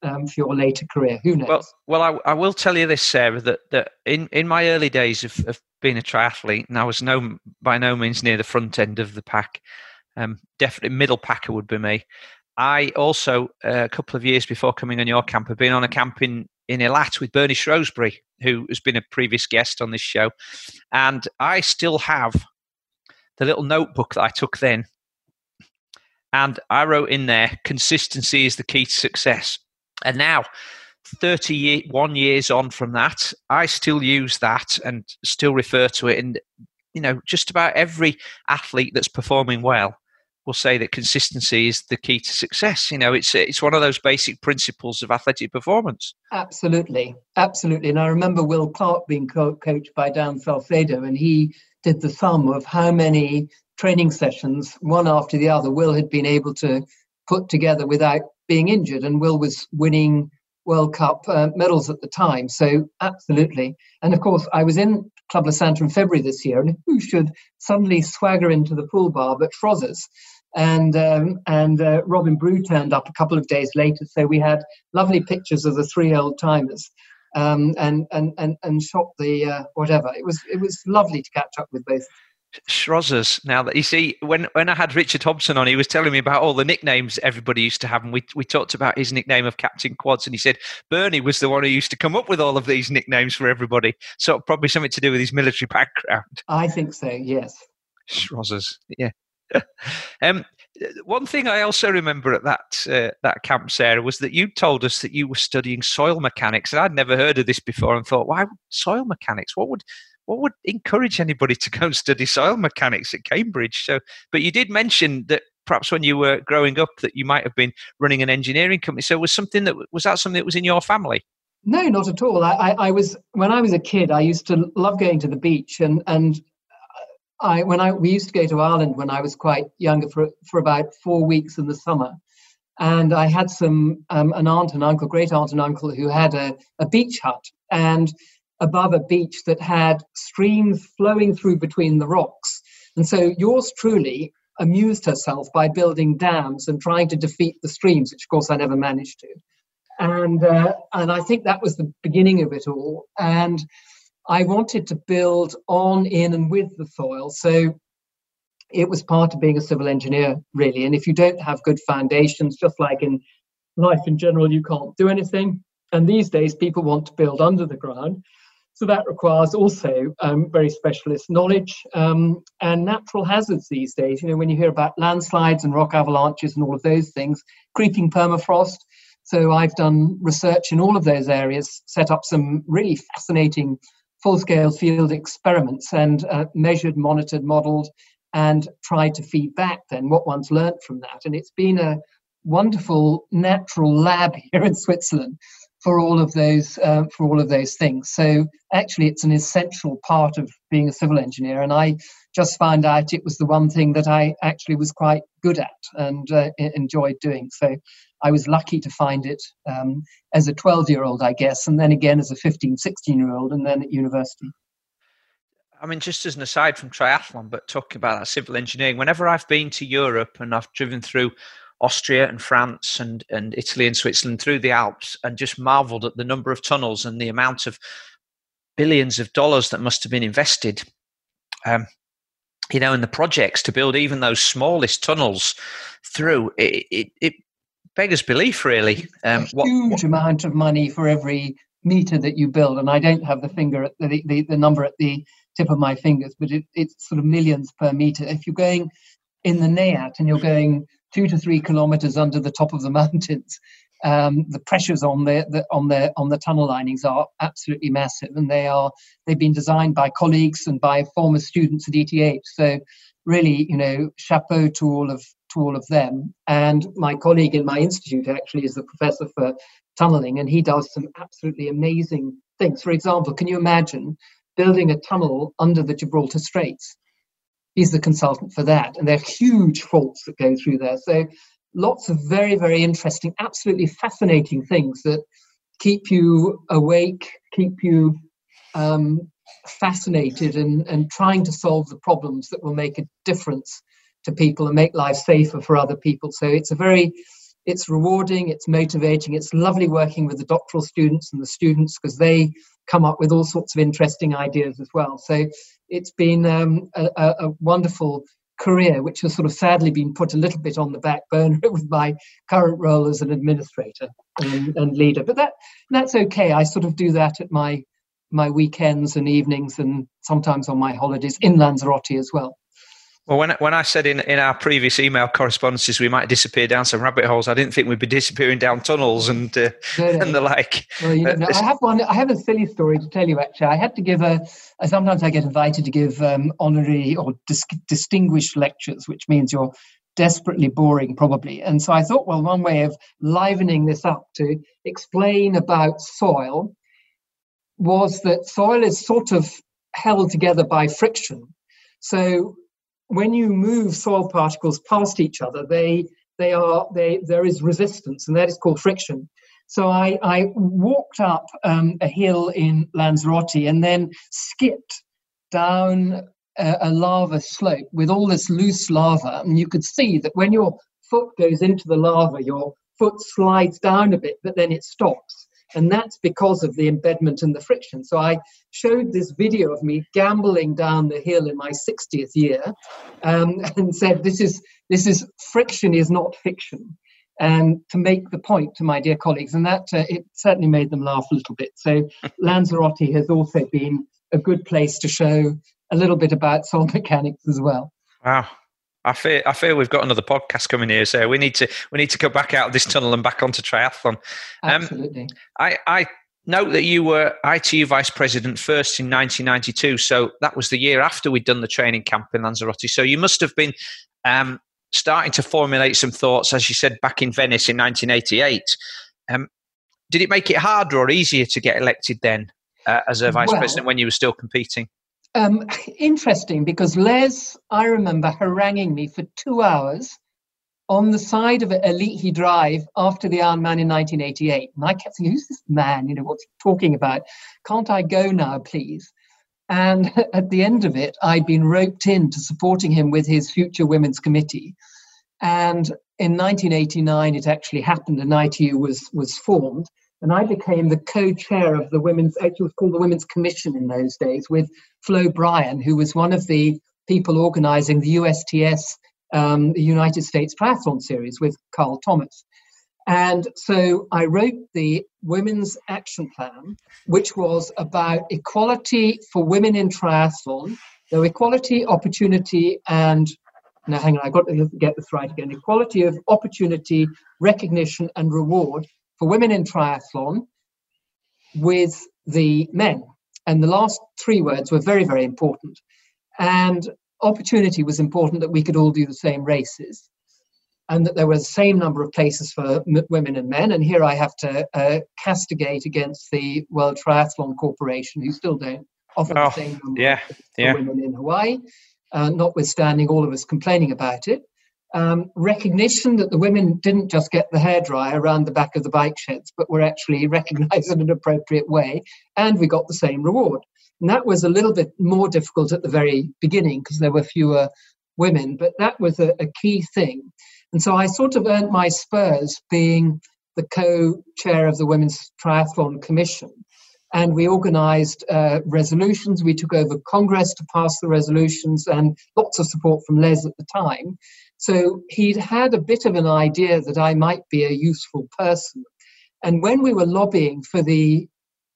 for your later career. Who knows? Well, I will tell you this, Sarah, that in my early days of being a triathlete, and I was by no means near the front end of the pack, definitely middle packer would be me. I also, a couple of years before coming on your camp, have been on a camp in Eilat with Bernie Shrewsbury, who has been a previous guest on this show. And I still have the little notebook that I took then. And I wrote in there, consistency is the key to success. And now, 31 years on from that, I still use that and still refer to it. And, just about every athlete that's performing well will say that consistency is the key to success. It's one of those basic principles of athletic performance. Absolutely. And I remember Will Clark being coached by Dan Salcedo, and he did the sum of how many training sessions, one after the other, Will had been able to put together without being injured. And Will was winning World Cup medals at the time. So absolutely. And of course, I was in Club La Santa in February this year, and who should suddenly swagger into the pool bar but Schrozzers? And Robin Brew turned up a couple of days later. So we had lovely pictures of the three old timers and shot the whatever. It was lovely to catch up with both. Schrozzers. Now that you see, when I had Richard Hobson on, he was telling me about all the nicknames everybody used to have, and we talked about his nickname of Captain Quads, and he said Bernie was the one who used to come up with all of these nicknames for everybody. So probably something to do with his military background. I think so. Yes. Schrozzers. Yeah. One thing I also remember at that camp, Sarah, was that you told us that you were studying soil mechanics, and I'd never heard of this before, and thought, why soil mechanics? What would encourage anybody to go and study soil mechanics at Cambridge? So, but you did mention that perhaps when you were growing up that you might have been running an engineering company. So was that something that was in your family? No, not at all. I was, when I was a kid, I used to love going to the beach, and we used to go to Ireland when I was quite younger for about 4 weeks in the summer. And I had an aunt and uncle, great aunt and uncle, who had a beach hut, and above a beach that had streams flowing through between the rocks. And so yours truly amused herself by building dams and trying to defeat the streams, which of course I never managed to. And I think that was the beginning of it all. And I wanted to build on, in, and with the soil. So it was part of being a civil engineer, really. And if you don't have good foundations, just like in life in general, you can't do anything. And these days, people want to build under the ground. So that requires also very specialist knowledge and natural hazards these days. When you hear about landslides and rock avalanches and all of those things, creeping permafrost. So I've done research in all of those areas, set up some really fascinating full-scale field experiments and measured, monitored, modeled, and tried to feed back then what one's learned from that. And it's been a wonderful natural lab here in Switzerland for all of those things. So actually, it's an essential part of being a civil engineer. And I just found out it was the one thing that I actually was quite good at and enjoyed doing. So I was lucky to find it as a 12-year-old, I guess, and then again as a 15, 16-year-old, and then at university. I mean, just as an aside from triathlon, but talking about that civil engineering, whenever I've been to Europe and I've driven through Austria and France and Italy and Switzerland through the Alps and just marveled at the number of tunnels and the amount of billions of dollars that must have been invested, in the projects to build even those smallest tunnels through, it beggars belief, really. A huge amount of money for every meter that you build, and I don't have the number at the tip of my fingers, but it's sort of millions per meter. If you're going in the NEAT and you're going 2 to 3 kilometers under the top of the mountains, the pressures on the tunnel linings are absolutely massive, and they've been designed by colleagues and by former students at ETH. So really, chapeau to all of them. And my colleague in my institute actually is the professor for tunneling, and he does some absolutely amazing things. For example, can you imagine building a tunnel under the Gibraltar Straits? He's the consultant for that, and there are huge faults that go through there. So lots of very, very interesting, absolutely fascinating things that keep you awake, keep you fascinated and trying to solve the problems that will make a difference to people and make life safer for other people. So it's a very it's rewarding, it's motivating, it's lovely working with the doctoral students and the students because they come up with all sorts of interesting ideas as well. So it's been a wonderful career, which has sort of sadly been put a little bit on the back burner with my current role as an administrator and leader. But that's okay. I sort of do that at my weekends and evenings and sometimes on my holidays in Lanzarote as well. Well, when I said in our previous email correspondences we might disappear down some rabbit holes, I didn't think we'd be disappearing down tunnels and the like. Well, I have a silly story to tell you. Actually, I had to give sometimes I get invited to give honorary or distinguished lectures, which means you're desperately boring, probably. And so I thought, well, one way of livening this up to explain about soil was that soil is sort of held together by friction. So when you move soil particles past each other, there is resistance, and that is called friction. So I walked up a hill in Lanzarote and then skipped down a lava slope with all this loose lava, and you could see that when your foot goes into the lava, your foot slides down a bit, but then it stops. And that's because of the embedment and the friction. So I showed this video of me gambling down the hill in my 60th year and said, this is friction is not fiction. And to make the point to my dear colleagues, and that it certainly made them laugh a little bit. So Lanzarote has also been a good place to show a little bit about soil mechanics as well. Wow. I fear we've got another podcast coming here, so we need to go back out of this tunnel and back onto triathlon. Absolutely. I note that you were ITU Vice President first in 1992, so that was the year after we'd done the training camp in Lanzarote. So you must have been starting to formulate some thoughts, as you said, back in Venice in 1988. Did it make it harder or easier to get elected then as a Vice President when you were still competing? Interesting, because Les, I remember haranguing me for 2 hours on the side of Elite Drive after the Ironman in 1988. And I kept saying, who's this man? What's he talking about? Can't I go now, please? And at the end of it, I'd been roped into supporting him with his Future Women's Committee. And in 1989, it actually happened, and ITU was formed. And I became the co-chair of the it was called the Women's Commission in those days, with Flo Bryan, who was one of the people organizing the USTS, the United States Triathlon Series, with Carl Thomas. And so I wrote the Women's Action Plan, which was about equality for women in triathlon, so equality, opportunity, and now hang on, I've got to get this right again. Equality of opportunity, recognition, and reward for women in triathlon with the men. And the last three words were very, very important. And opportunity was important, that we could all do the same races and that there were the same number of places for women and men. And here I have to castigate against the World Triathlon Corporation, who still don't offer the same number for women in Hawaii, notwithstanding all of us complaining about it. Recognition that the women didn't just get the hairdryer around the back of the bike sheds, but were actually recognised in an appropriate way, and we got the same reward. And that was a little bit more difficult at the very beginning because there were fewer women, but that was a key thing. And so I sort of earned my spurs being the co-chair of the Women's Triathlon Commission. And we organised resolutions. We took over Congress to pass the resolutions, and lots of support from Les at the time. So he'd had a bit of an idea that I might be a useful person. And when we were lobbying for the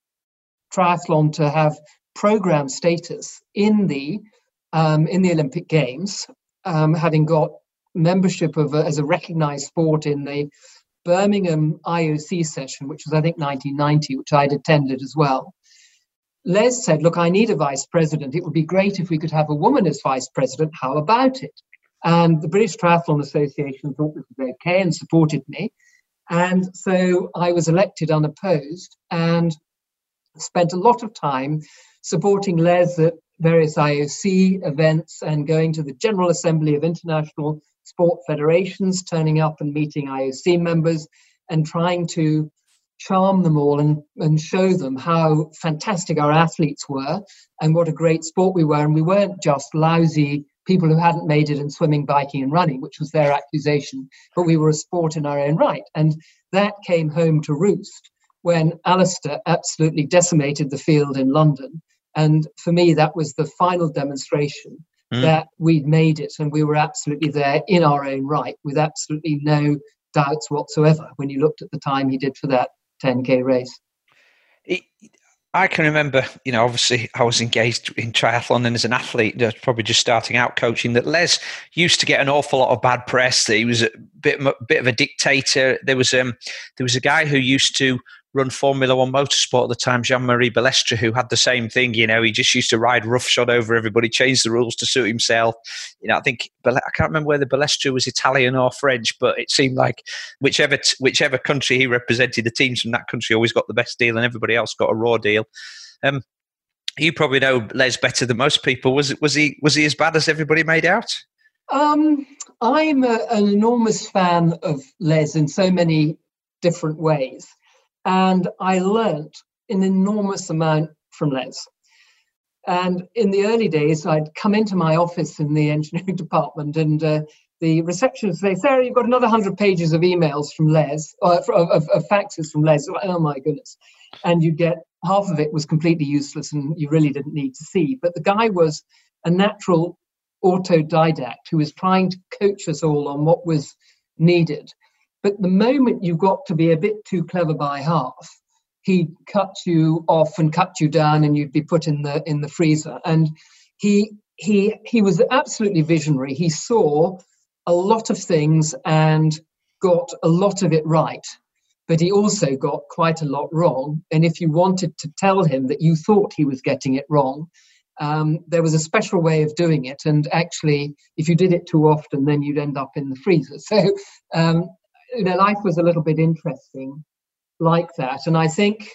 triathlon to have program status in the Olympic Games, having got membership as a recognised sport in the Birmingham IOC session, which was, I think, 1990, which I'd attended as well. Les said, look, I need a vice president. It would be great if we could have a woman as vice president. How about it? And the British Triathlon Association thought this was okay and supported me. And so I was elected unopposed and spent a lot of time supporting Les at various IOC events and going to the General Assembly of International Sport Federations, turning up and meeting IOC members and trying to charm them all and show them how fantastic our athletes were and what a great sport we were. And we weren't just lousy people who hadn't made it in swimming, biking and running, which was their accusation, but we were a sport in our own right. And that came home to roost when Alistair absolutely decimated the field in London. And for me, that was the final demonstration that we'd made it, and we were absolutely there in our own right, with absolutely no doubts whatsoever when you looked at the time he did for that 10K race. I can remember, obviously I was engaged in triathlon, and as an athlete, probably just starting out coaching, that Les used to get an awful lot of bad press. That he was a bit of a dictator. There was a guy who used to run Formula One motorsport at the time, Jean-Marie Balestre, who had the same thing. He just used to ride roughshod over everybody, change the rules to suit himself. I think I can't remember whether Balestre was Italian or French, but it seemed like whichever country he represented, the teams from that country always got the best deal, and everybody else got a raw deal. You probably know Les better than most people. Was he as bad as everybody made out? I'm an enormous fan of Les in so many different ways. And I learnt an enormous amount from Les. And in the early days, I'd come into my office in the engineering department, and the receptionist would say, "Sarah, you've got another 100 pages of emails from Les, of faxes from Les." Oh my goodness. And you'd get half of it was completely useless and you really didn't need to see. But the guy was a natural autodidact who was trying to coach us all on what was needed. But the moment you got to be a bit too clever by half, he'd cut you off and cut you down, and you'd be put in the freezer. And he was absolutely visionary. He saw a lot of things and got a lot of it right, but he also got quite a lot wrong. And if you wanted to tell him that you thought he was getting it wrong, there was a special way of doing it. And actually, if you did it too often, then you'd end up in the freezer. So life was a little bit interesting like that. And I think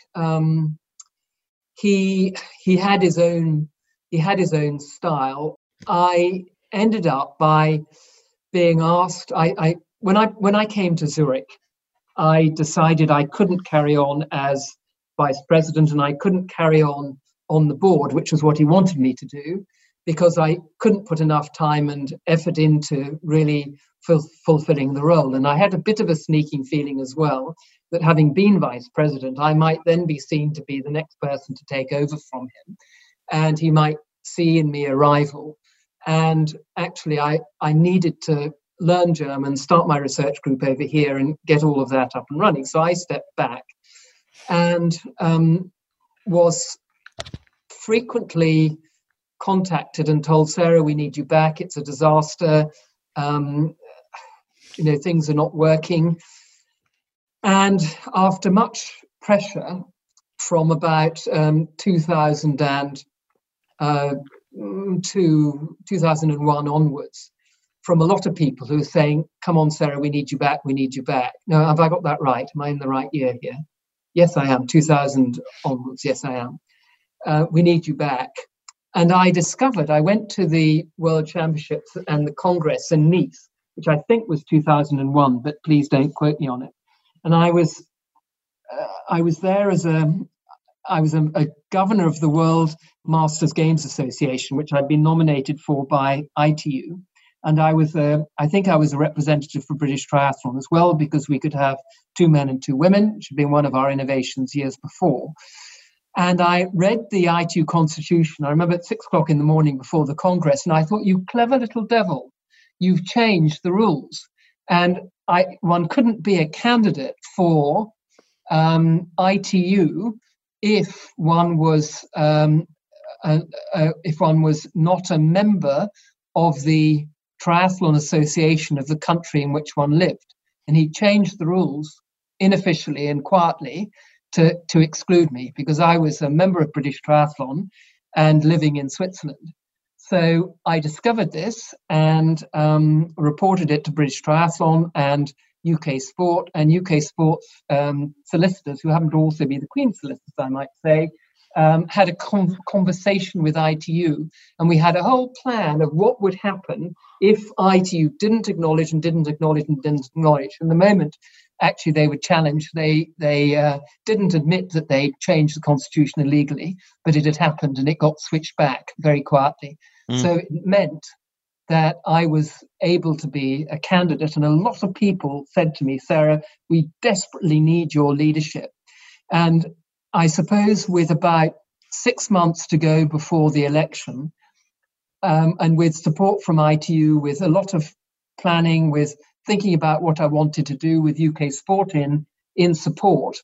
he had his own style. I ended up by being asked, when I came to Zurich, I decided I couldn't carry on as vice president, and I couldn't carry on the board, which was what he wanted me to do, because I couldn't put enough time and effort into really fulfilling the role. And I had a bit of a sneaking feeling as well that, having been vice president, I might then be seen to be the next person to take over from him, and he might see in me a rival. And actually, I needed to learn German, start my research group over here, and get all of that up and running. So I stepped back and was frequently contacted and told, "Sarah, we need you back. It's a disaster. Things are not working." And after much pressure from about 2001 onwards, from a lot of people who were saying, "Come on, Sarah, we need you back. We need you back." Now, have I got that right? Am I in the right year here? Yes, I am. 2000 onwards. Yes, I am. We need you back. And I went to the World Championships and the Congress in Nice, which I think was 2001, but please don't quote me on it. And I was there as a governor of the World Masters Games Association, which I'd been nominated for by ITU. And I think I was a representative for British Triathlon as well, because we could have 2 men and 2 women, which had been one of our innovations years before. And I read the ITU constitution, I remember at 6:00 in the morning before the Congress, and I thought, "You clever little devil, you've changed the rules." And one couldn't be a candidate for ITU if one was not a member of the Triathlon Association of the country in which one lived. And he changed the rules unofficially and quietly to exclude me, because I was a member of British Triathlon and living in Switzerland. So I discovered this and reported it to British Triathlon and UK Sport, and UK Sport's solicitors, who happened to also be the Queen's solicitors, I might say, had a conversation with ITU, and we had a whole plan of what would happen if ITU didn't acknowledge and didn't acknowledge and didn't acknowledge. And the moment actually they were challenged, they didn't admit that they changed the constitution illegally, but it had happened and it got switched back very quietly. So it meant that I was able to be a candidate. And a lot of people said to me, Sarah, we desperately need your leadership. And I suppose with about 6 months to go before the election, and with support from ITU, with a lot of planning, with thinking about what I wanted to do with UK Sport in support,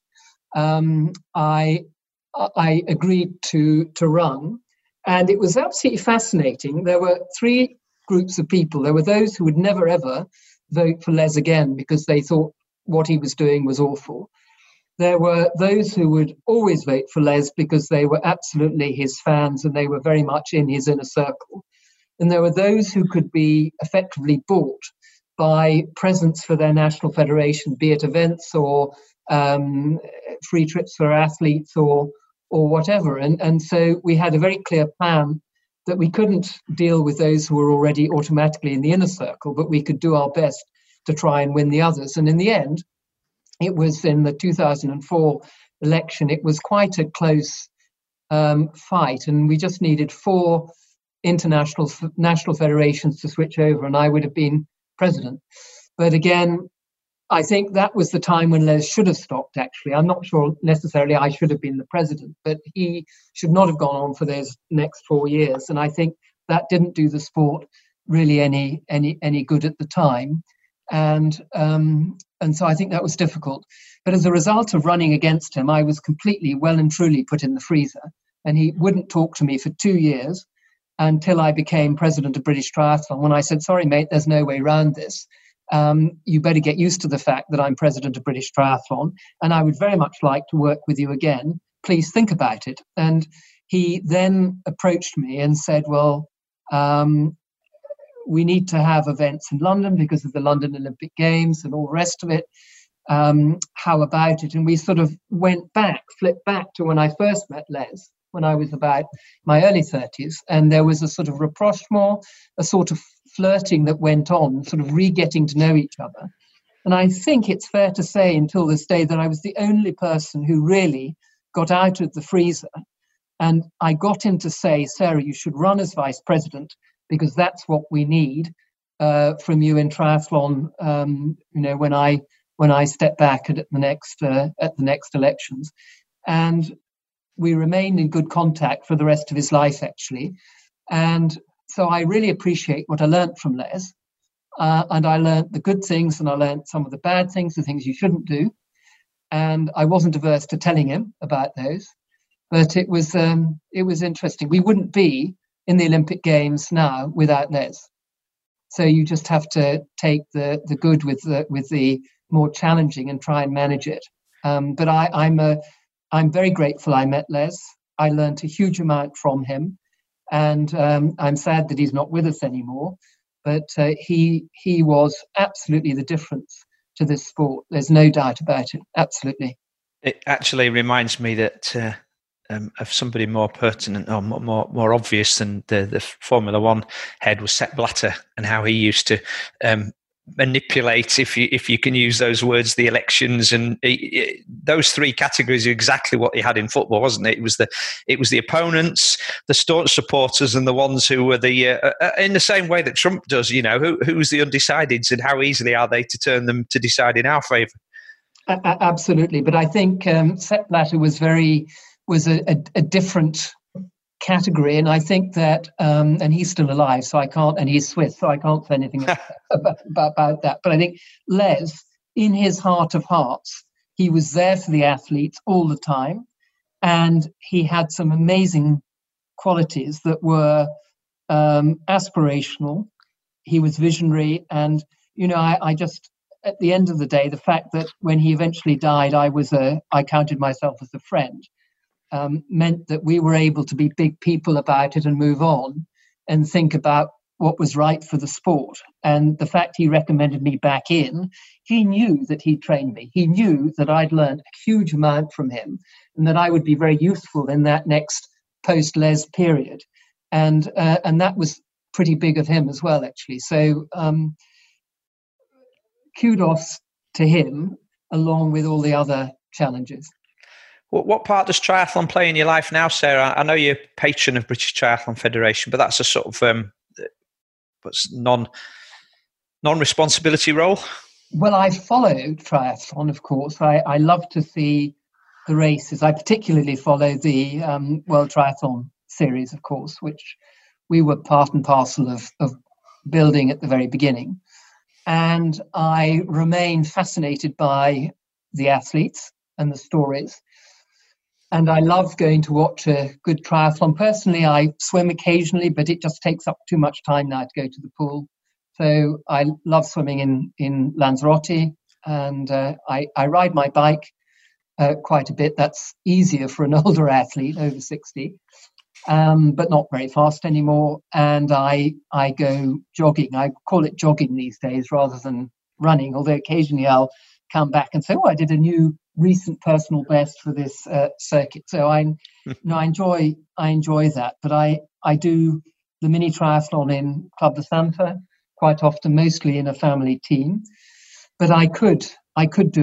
I agreed to run. And it was absolutely fascinating. There were three groups of people. There were those who would never, ever vote for Les again because they thought what he was doing was awful. There were those who would always vote for Les because they were absolutely his fans and they were very much in his inner circle. And there were those who could be effectively bought by presents for their national federation, be it events or free trips for athletes or whatever. And so we had a very clear plan that we couldn't deal with those who were already automatically in the inner circle, but we could do our best to try and win the others. And in the end, it was in the 2004 election, it was quite a close fight. And we just needed 4 national federations to switch over, and I would have been president. But again, I think that was the time when Les should have stopped, actually. I'm not sure necessarily I should have been the president, but he should not have gone on for those next 4 years. And I think that didn't do the sport really any good at the time. And so I think that was difficult. But as a result of running against him, I was completely, well and truly put in the freezer. And he wouldn't talk to me for 2 years until I became president of British Triathlon, when I said, sorry, mate, there's no way around this. You better get used to the fact that I'm president of British Triathlon, and I would very much like to work with you again. Please think about it. And he then approached me and said, well, we need to have events in London because of the London Olympic Games and all the rest of it. How about it? And we sort of flipped back to when I first met Les, when I was about my early 30s. And there was a sort of rapprochement, a sort of flirting that went on, sort of re-getting to know each other. And I think it's fair to say until this day that I was the only person who really got out of the freezer. And I got him to say, Sarah, you should run as vice president because that's what we need from you in triathlon. When I step back at the next elections. And we remained in good contact for the rest of his life, actually. And so I really appreciate what I learned from Les. And I learned the good things and I learned some of the bad things, the things you shouldn't do. And I wasn't averse to telling him about those. But it was interesting. We wouldn't be in the Olympic Games now without Les. So you just have to take the good with the more challenging and try and manage it. But I'm very grateful I met Les. I learned a huge amount from him, and I'm sad that he's not with us anymore. But he was absolutely the difference to this sport. There's no doubt about it. Absolutely. It actually reminds me that of somebody more pertinent or more obvious than the Formula One head was Sepp Blatter, and how he used to manipulate, if you can use those words, the elections, and those 3 categories are exactly what he had in football, wasn't it? It was the opponents, the staunch supporters, and the ones who were the in the same way that Trump does. Who's the undecideds, and how easily are they to turn them to decide in our favour? Absolutely, but I think Sepp Blatter was a different category, and I think that and he's still alive, so I can't, and he's Swiss, so I can't say anything about that. But I think Les, in his heart of hearts, he was there for the athletes all the time, and he had some amazing qualities that were aspirational. He was visionary, and I just, at the end of the day, the fact that when he eventually died, I counted myself as a friend. Meant that we were able to be big people about it and move on and think about what was right for the sport. And the fact he recommended me back in, he knew that he trained me. He knew that I'd learned a huge amount from him and that I would be very useful in that next post-Les period. And that was pretty big of him as well, actually. So kudos to him, along with all the other challenges. What part does triathlon play in your life now, Sarah? I know you're patron of British Triathlon Federation, but that's a sort of non-responsibility role? Well, I followed triathlon, of course. I love to see the races. I particularly follow the World Triathlon Series, of course, which we were part and parcel of building at the very beginning. And I remain fascinated by the athletes and the stories. And I love going to watch a good triathlon. Personally, I swim occasionally, but it just takes up too much time now to go to the pool. So I love swimming in Lanzarote, and I ride my bike quite a bit. That's easier for an older athlete over 60, but not very fast anymore. And I go jogging. I call it jogging these days rather than running, although occasionally I'll come back and say, oh, I did a new recent personal best for this circuit. So I enjoy that. But I do the mini triathlon in Club de Santa quite often, mostly in a family team. But I could do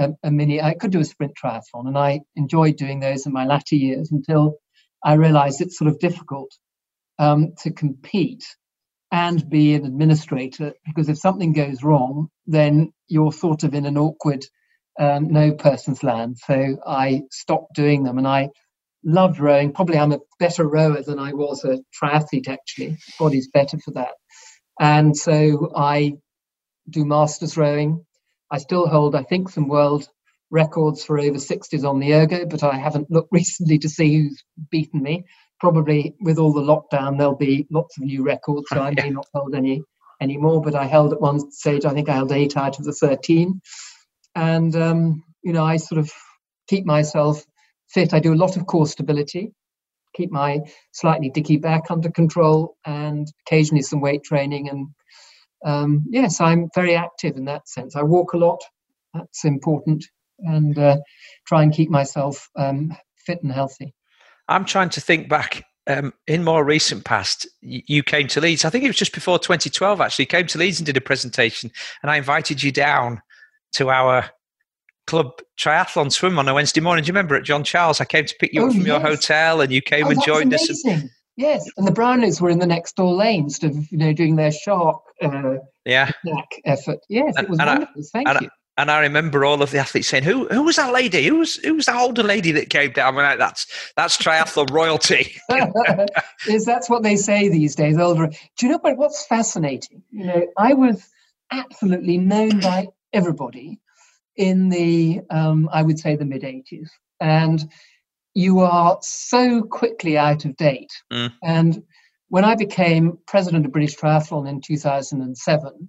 a sprint triathlon, and I enjoyed doing those in my latter years until I realized it's sort of difficult to compete and be an administrator, because if something goes wrong, then you're sort of in an awkward no person's land. So I stopped doing them, and I loved rowing. Probably I'm a better rower than I was a triathlete, actually. Body's better for that. And so I do masters rowing. I still hold, I think, some world records for over 60s on the ergo, but I haven't looked recently to see who's beaten me. Probably with all the lockdown, there'll be lots of new records, so I may not hold any anymore, but I held at one stage, I think I held 8 out of the 13. And, I sort of keep myself fit. I do a lot of core stability, keep my slightly dicky back under control, and occasionally some weight training. And yes, I'm very active in that sense. I walk a lot. That's important. And try and keep myself fit and healthy. I'm trying to think back. In more recent past, you came to Leeds. I think it was just before 2012, actually. You came to Leeds and did a presentation, and I invited you down to our club triathlon swim on a Wednesday morning. Do you remember at John Charles? I came to pick you up from your hotel, and you came and joined us. Yes, and the Brownlows were in the next door lanes, doing their shark attack effort. Yes, it was wonderful. Thank you. And I remember all of the athletes saying, "Who was that lady? Who was that older lady that came down?" I mean, that's triathlon royalty. Yes, that's what they say these days. Older. Do you know what's fascinating? I was absolutely known by everybody in the, I would say, the mid-'80s, and you are so quickly out of date. Mm. And when I became president of British Triathlon in 2007.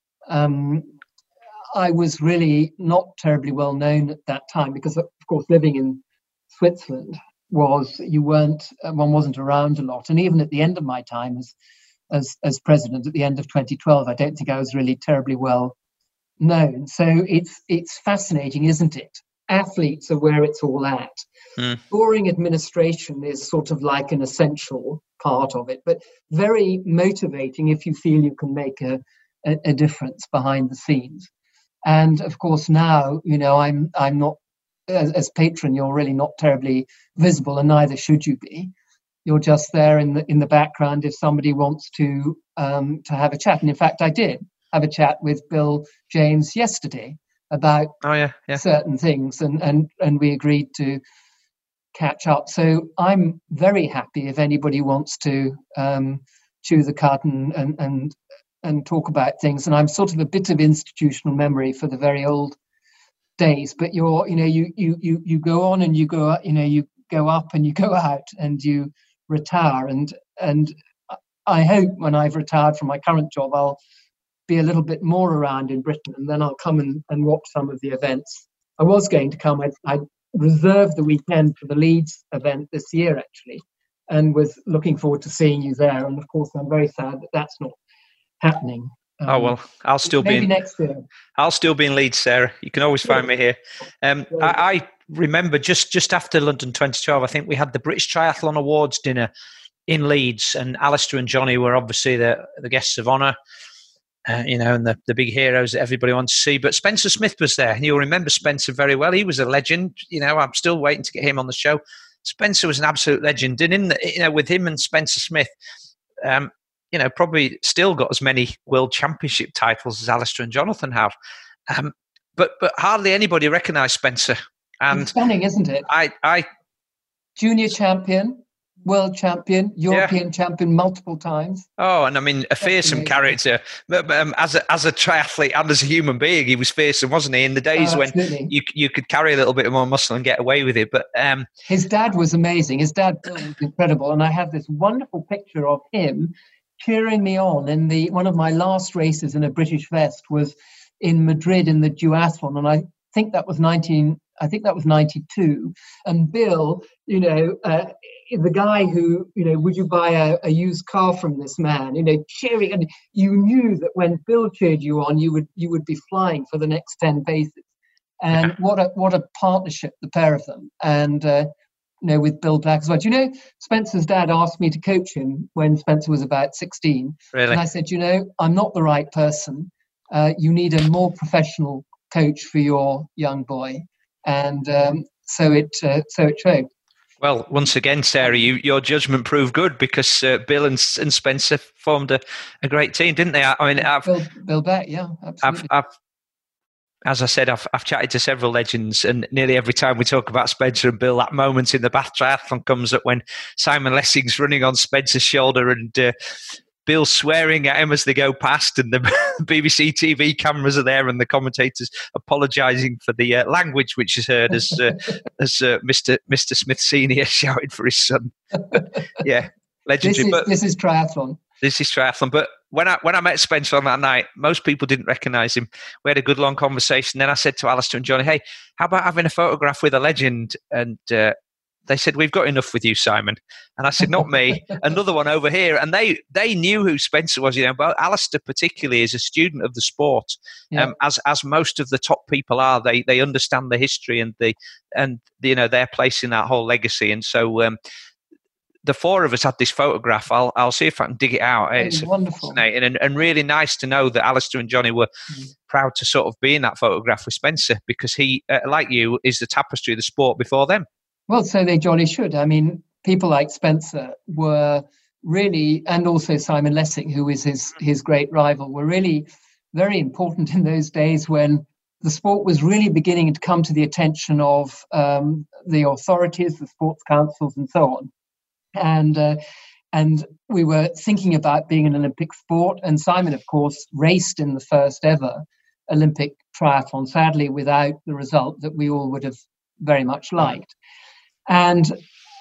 I was really not terribly well known at that time because, of course, living in Switzerland one wasn't around a lot. And even at the end of my time as president, at the end of 2012, I don't think I was really terribly well known. So it's fascinating, isn't it? Athletes are where it's all at. Mm. Boring administration is sort of like an essential part of it, but very motivating if you feel you can make a difference behind the scenes. And of course, now, I'm not, as patron, you're really not terribly visible, and neither should you be. You're just there in the background if somebody wants to have a chat. And in fact, I did have a chat with Bill James yesterday about certain things, and we agreed to catch up. So I'm very happy if anybody wants to chew the cud and talk about things. And I'm sort of a bit of institutional memory for the very old days, but you go on and you go, you go up and you go out and you retire. And I hope when I've retired from my current job, I'll be a little bit more around in Britain, and then I'll come and watch some of the events. I was going to come. I reserved the weekend for the Leeds event this year, actually, and was looking forward to seeing you there. And of course, I'm very sad that that's not happening. I'll still be next year. I'll still be in Leeds, Sarah. You can always find me here. I remember just after London 2012, I think we had the British Triathlon Awards dinner in Leeds, and Alistair and Johnny were obviously the guests of honour, and the big heroes that everybody wants to see. But Spencer Smith was there, and you'll remember Spencer very well. He was a legend. I'm still waiting to get him on the show. Spencer was an absolute legend, and with him and Spencer Smith. probably still got as many World Championship titles as Alistair and Jonathan have. But hardly anybody recognised Spencer. And it's stunning, isn't it? I junior champion, world champion, European champion multiple times. Oh, and I mean, a fearsome character. As a triathlete and as a human being, he was fearsome, wasn't he? In the days when you could carry a little bit more muscle and get away with it. But his dad was amazing. His dad was incredible, and I have this wonderful picture of him cheering me on in one of my last races in a British vest was in Madrid in the duathlon, and I think that was 92. And Bill, the guy who, would you buy a used car from this man, cheering, and you knew that when Bill cheered you on, you would be flying for the next 10 paces. And what a partnership, the pair of them. And with Bill Black as well. Spencer's dad asked me to coach him when Spencer was about 16. Really? And I said, I'm not the right person. You need a more professional coach for your young boy. And so it showed. Well, once again, Sarah, your judgment proved good because Bill and Spencer formed a great team, didn't they? I mean, Bill Beck, yeah, absolutely. As I said, I've chatted to several legends, and nearly every time we talk about Spencer and Bill, that moment in the Bath Triathlon comes up when Simon Lessing's running on Spencer's shoulder and Bill swearing at him as they go past, and the BBC TV cameras are there, and the commentators apologising for the language which is heard as Mr. Smith Senior shouted for his son. Yeah, legendary. This is triathlon. This is triathlon. But when I met Spencer on that night, most people didn't recognise him. We had a good long conversation. Then I said to Alistair and Johnny, "Hey, how about having a photograph with a legend?" And they said, "We've got enough with you, Simon." And I said, "Not me, another one over here." And they knew who Spencer was, but Alistair particularly is a student of the sport, as most of the top people are. They understand the history and their place in that whole legacy. And so the four of us had this photograph. I'll see if I can dig it out. It's wonderful, fascinating and really nice to know that Alistair and Johnny were proud to sort of be in that photograph with Spencer, because he, like you, is the tapestry of the sport before them. Well, so they jolly should. I mean, people like Spencer were really, and also Simon Lessing, who is his great rival, were really very important in those days when the sport was really beginning to come to the attention of the authorities, the sports councils, and so on. And we were thinking about being an Olympic sport. And Simon, of course, raced in the first ever Olympic triathlon, sadly without the result that we all would have very much liked. And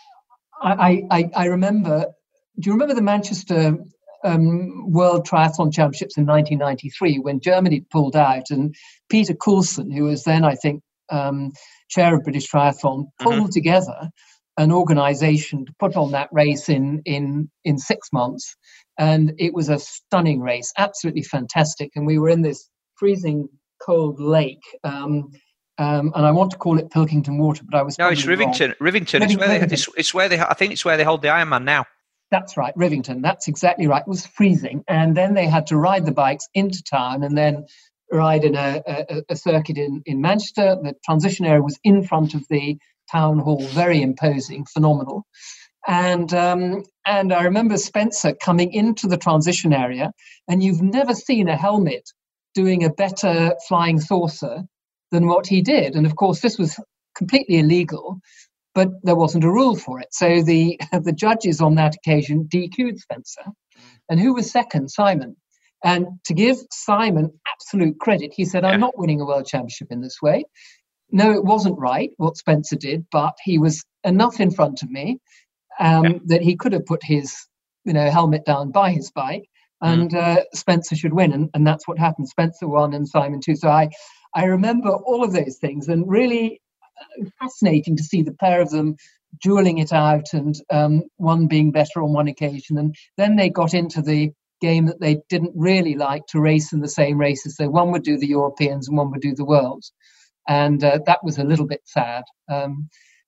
I remember, do you remember the Manchester World Triathlon Championships in 1993 when Germany pulled out, and Peter Coulson, who was then, I think, chair of British Triathlon, pulled together an organisation to put on that race in 6 months. And it was a stunning race, absolutely fantastic. And we were in this freezing cold lake. And I want to call it Pilkington Water, but I was no, it's Rivington. Wrong. Rivington. It's where they. I think it's where they hold the Ironman now. That's right, Rivington. That's exactly right. It was freezing, and then they had to ride the bikes into town, and then ride in a circuit in Manchester. The transition area was in front of the town hall, very imposing, phenomenal. And I remember Spencer coming into the transition area, and you've never seen a helmet doing a better flying saucer than what he did. And of course, this was completely illegal, but there wasn't a rule for it. So the judges on that occasion DQ'd Spencer. And who was second? Simon. And to give Simon absolute credit, he said, "I'm not winning a world championship in this way. No, it wasn't right what Spencer did, but he was enough in front of me that he could have put his helmet down by his bike, and Spencer should win." And that's what happened. Spencer won and Simon too. So I remember all of those things, and really fascinating to see the pair of them dueling it out, and one being better on one occasion. And then they got into the game that they didn't really like to race in the same races. So one would do the Europeans and one would do the Worlds. And that was a little bit sad.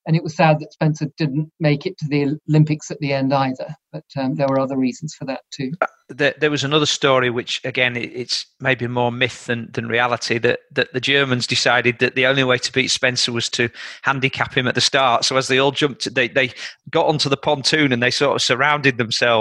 And it was sad that Spencer didn't make it to the Olympics at the end either. But there were other reasons for that too. There was another story, which again, it's maybe more myth than reality, that the Germans decided that the only way to beat Spencer was to handicap him at the start. So as they all jumped, they got onto the pontoon and they sort of surrounded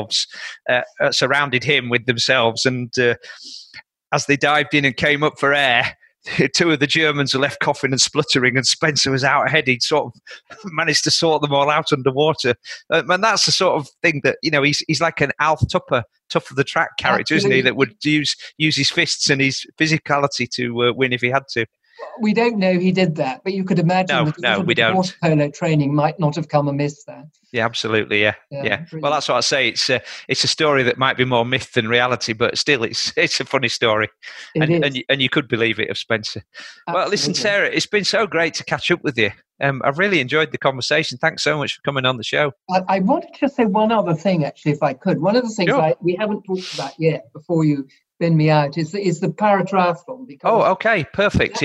him with themselves. And as they dived in and came up for air, two of the Germans were left coughing and spluttering, and Spencer was out ahead. He'd sort of managed to sort them all out underwater. And that's the sort of thing that, he's like an Alf Tupper, tough of the track character, Absolutely. isn't he? That would use his fists and his physicality to win if he had to. We don't know he did that, but you could imagine No, we don't. Water polo training might not have come amiss there. Yeah, absolutely. Yeah. Well, that's what I say. It's a story that might be more myth than reality, but still, it's a funny story, and you could believe it of Spencer. Absolutely. Well, listen, Sarah, it's been so great to catch up with you. I've really enjoyed the conversation. Thanks so much for coming on the show. I wanted to say one other thing, actually, if I could. One of the things we haven't talked about yet before you bend me out is the para-triathlon. Oh, okay, perfect.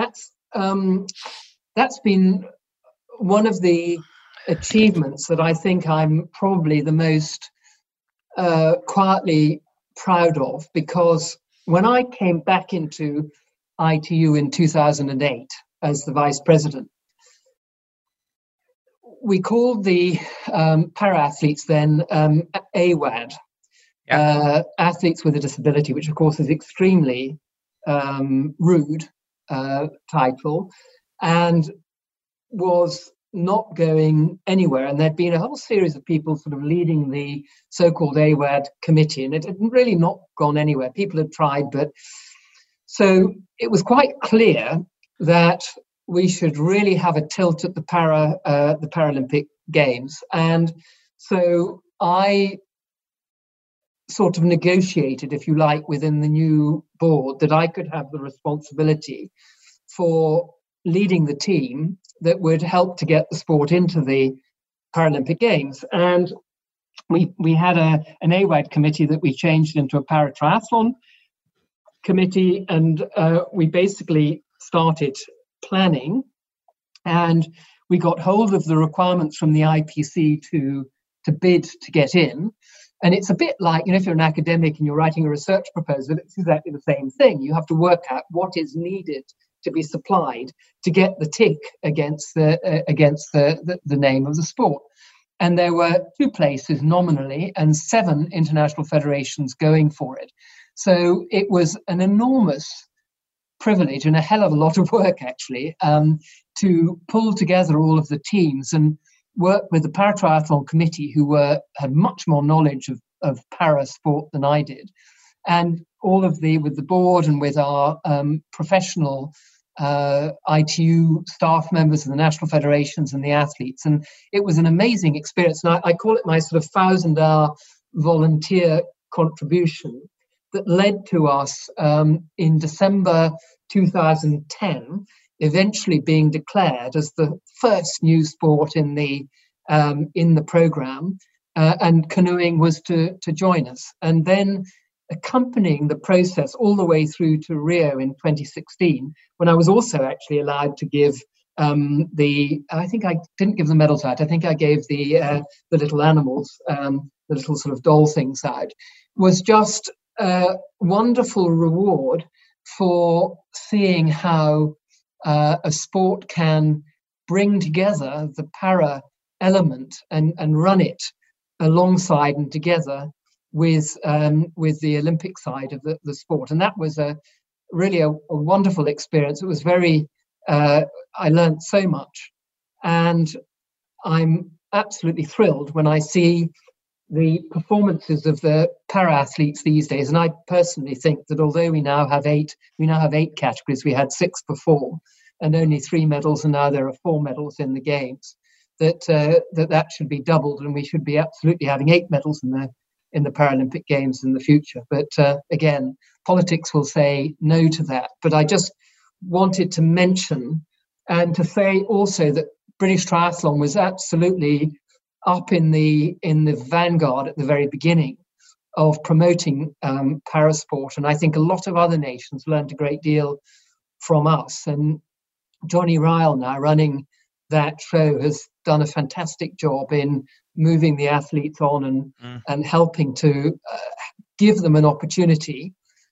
That's been one of the achievements that I think I'm probably the most quietly proud of, because when I came back into ITU in 2008 as the vice president, we called the para-athletes then AWAD, athletes with a disability, which of course is extremely rude title, and was not going anywhere. And there'd been a whole series of people sort of leading the so-called AWAD committee, and it had really not gone anywhere. People had tried, but so it was quite clear that we should really have a tilt at the Paralympic Games. And so I sort of negotiated, if you like, within the new board that I could have the responsibility for leading the team that would help to get the sport into the Paralympic Games. And we had an AWAD committee that we changed into a para-triathlon committee, and we basically started planning, and we got hold of the requirements from the IPC to bid to get in. And it's a bit like, if you're an academic and you're writing a research proposal, it's exactly the same thing. You have to work out what is needed to be supplied to get the tick against the name of the sport. And there were 2 places nominally and 7 international federations going for it. So it was an enormous privilege and a hell of a lot of work, actually, to pull together all of the teams and work with the para-triathlon committee, who had much more knowledge of para sport than I did, and with the board and with our professional ITU staff members of the national federations and the athletes. And it was an amazing experience. And I call it my sort of 1,000-hour volunteer contribution that led to us in December 2010 eventually being declared as the first new sport in the program, and canoeing was to join us. And then accompanying the process all the way through to Rio in 2016, when I was also actually allowed to give I think I didn't give the medals out. I think I gave the little animals, the little sort of doll things out, was just a wonderful reward for seeing how a sport can bring together the para element and run it alongside and together with the Olympic side of the sport. And that was really a wonderful experience. It was very, I learned so much. And I'm absolutely thrilled when I see the performances of the para-athletes these days. And I personally think that although we now have 8 categories, we had 6 before, and only 3 medals, and now there are 4 medals in the games, that should be doubled, and we should be absolutely having 8 medals in the Paralympic Games in the future. But again, politics will say no to that. But I just wanted to mention and to say also that British Triathlon was absolutely up in the vanguard at the very beginning of promoting parasport, and I think a lot of other nations learned a great deal from us. And Johnny Ryle, now running that show, has done a fantastic job in moving the athletes on and helping to give them an opportunity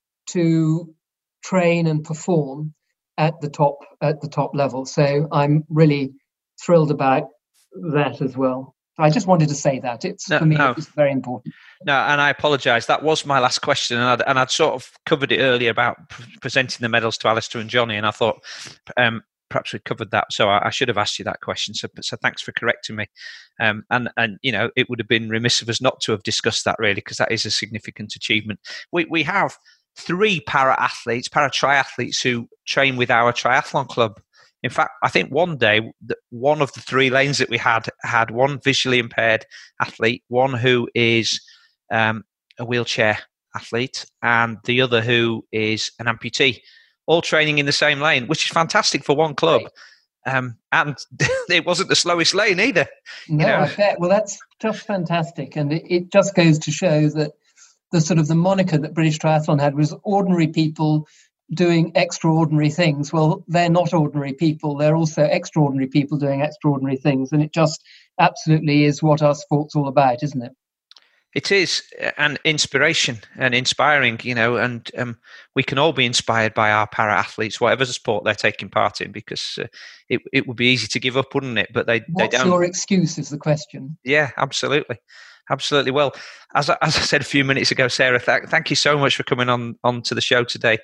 to train and perform at the top level. So I'm really thrilled about that as well. I just wanted to say that it was very important. No, and I apologise. That was my last question, and I'd sort of covered it earlier about presenting the medals to Alistair and Johnny, and I thought perhaps we covered that. So I should have asked you that question. So thanks for correcting me. And it would have been remiss of us not to have discussed that, really, because that is a significant achievement. We have 3 para-triathletes who train with our triathlon club. In fact, I think one day, one of the 3 lanes that we had one visually impaired athlete, one who is a wheelchair athlete, and the other who is an amputee, all training in the same lane, which is fantastic for one club. And it wasn't the slowest lane either. No, I bet. Well, that's just fantastic. And it just goes to show that the moniker that British Triathlon had was ordinary people doing extraordinary things. Well, they're not ordinary people. They're also extraordinary people doing extraordinary things. And it just absolutely is what our sport's all about, isn't it? It is, and inspiration and inspiring, and we can all be inspired by our para-athletes, whatever the sport they're taking part in, because it would be easy to give up, wouldn't it? But they don't. What's your excuse is the question. Yeah, absolutely. Absolutely. Well, as I said a few minutes ago, Sarah, thank you so much for coming on to the show today.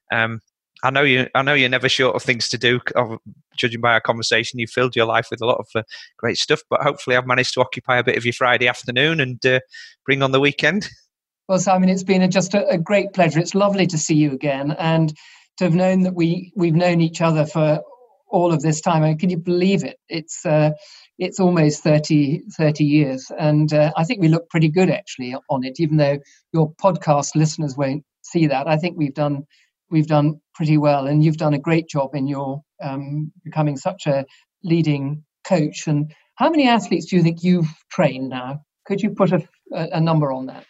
I know you're never short of things to do. Judging by our conversation, you filled your life with a lot of great stuff. But hopefully, I've managed to occupy a bit of your Friday afternoon and bring on the weekend. Well, Simon, it's been just a great pleasure. It's lovely to see you again, and to have known that we've known each other for all of this time. I mean, can you believe it? It's almost 30 years, and I think we look pretty good actually on it. Even though your podcast listeners won't see that, I think we've done pretty well, and you've done a great job in your becoming such a leading coach. And how many athletes do you think you've trained now? Could you put a number on that?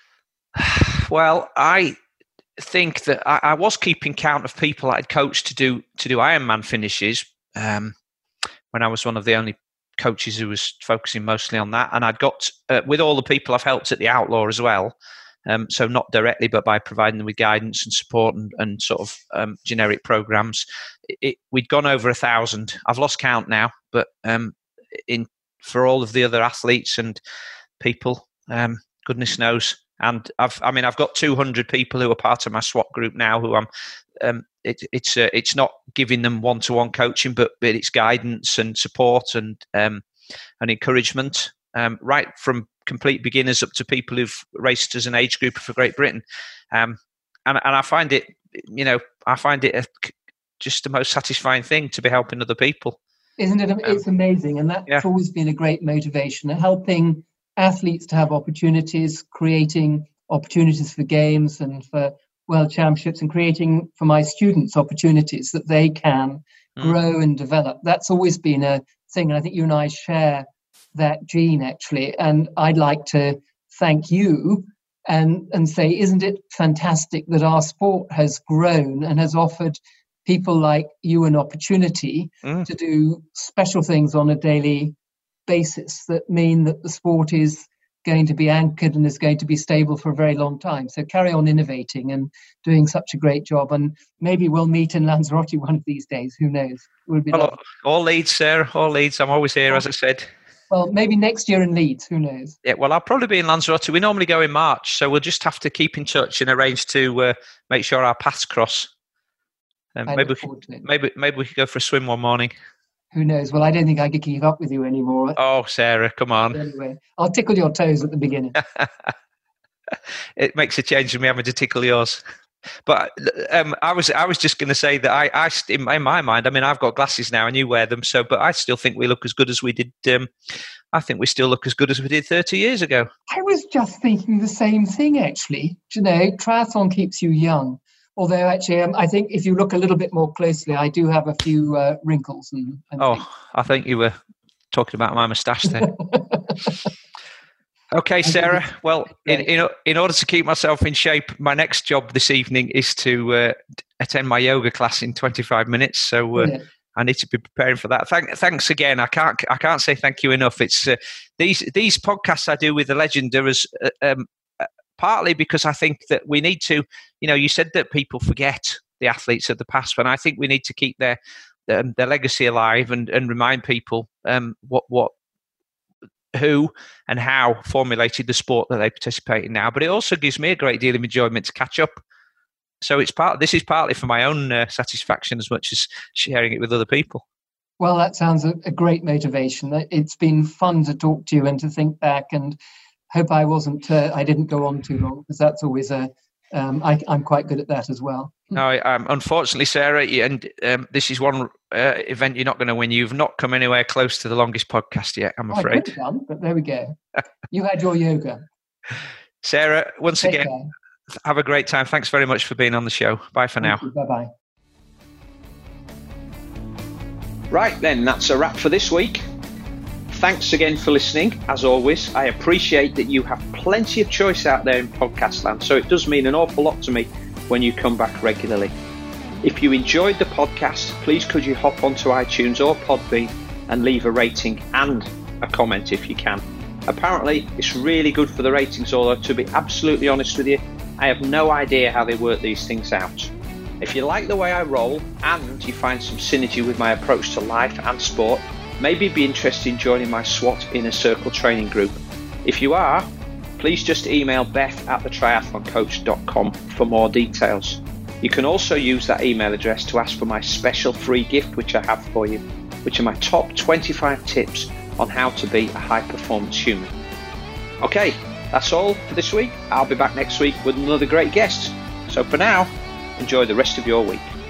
Well, I think that I was keeping count of people I'd coached to do Ironman finishes when I was one of the only coaches who was focusing mostly on that. And I'd got, with all the people I've helped at the Outlaw as well, so not directly, but by providing them with guidance and support and sort of generic programs, we'd gone over 1,000. I've lost count now, but for all of the other athletes and people, goodness knows. And I've got 200 people who are part of my SWAT group now, who I'm. It's not giving them one-to-one coaching, but it's guidance and support and encouragement, right from complete beginners up to people who've raced as an age group for Great Britain, and I find it, just the most satisfying thing to be helping other people. Isn't it? It's amazing, and that's always been a great motivation, helping athletes to have opportunities, creating opportunities for games and for World Championships, and creating for my students opportunities that they can grow and develop. That's always been a thing, and I think you and I share that gene actually. And I'd like to thank you and say, isn't it fantastic that our sport has grown and has offered people like you an opportunity to do special things on a daily basis that mean that the sport is going to be anchored and is going to be stable for a very long time. So carry on innovating and doing such a great job, and maybe we'll meet in Lanzarote one of these days. Who knows? It would be all Leeds, Sarah, all Leeds. I'm always here, as I said. Well, maybe next year in Leeds. Who knows? Yeah, well, I'll probably be in Lanzarote. We normally go in March, so we'll just have to keep in touch and arrange to make sure our paths cross. Maybe we could go for a swim one morning. Who knows? Well, I don't think I could keep up with you anymore. Oh, Sarah, come on. Anyway, I'll tickle your toes at the beginning. It makes a change in me having to tickle yours. But I was just going to say that I in my mind, I mean, I've got glasses now and you wear them, but I still think we look as good as we did. I think we still look as good as we did 30 years ago. I was just thinking the same thing, actually. Triathlon keeps you young. Although, actually, I think if you look a little bit more closely, I do have a few wrinkles. And I think you were talking about my moustache there. Okay, Sarah. Well, in order to keep myself in shape, my next job this evening is to attend my yoga class in 25 minutes. So I need to be preparing for that. Thanks again. I can't say thank you enough. It's these podcasts I do with the legend are as partly because I think that we need to. You said that people forget the athletes of the past, but I think we need to keep their legacy alive and remind people who and how formulated the sport that they participate in now. But it also gives me a great deal of enjoyment to catch up. So this is partly for my own satisfaction as much as sharing it with other people. Well, that sounds a great motivation. It's been fun to talk to you and to think back, and hope I didn't go on too long, because that's always I'm quite good at that as well. No, unfortunately, Sarah, and this is one event you're not going to win. You've not come anywhere close to the longest podcast yet, I'm afraid. I could have done, but there we go. You had your yoga. Sarah, once Take again, care. Have a great time. Thanks very much for being on the show. Bye for now. Bye-bye. Right then, that's a wrap for this week. Thanks again for listening. As always, I appreciate that you have plenty of choice out there in podcast land, so it does mean an awful lot to me when you come back regularly. If you enjoyed the podcast, please could you hop onto iTunes or Podbean and leave a rating and a comment if you can. Apparently, it's really good for the ratings, although to be absolutely honest with you, I have no idea how they work these things out. If you like the way I roll and you find some synergy with my approach to life and sport, maybe be interested in joining my SWAT Inner Circle training group. If you are, please just email beth@thetriathloncoach.com for more details. You can also use that email address to ask for my special free gift which I have for you, which are my top 25 tips on how to be a high performance human. Okay, that's all for this week. I'll be back next week with another great guest. So for now, enjoy the rest of your week.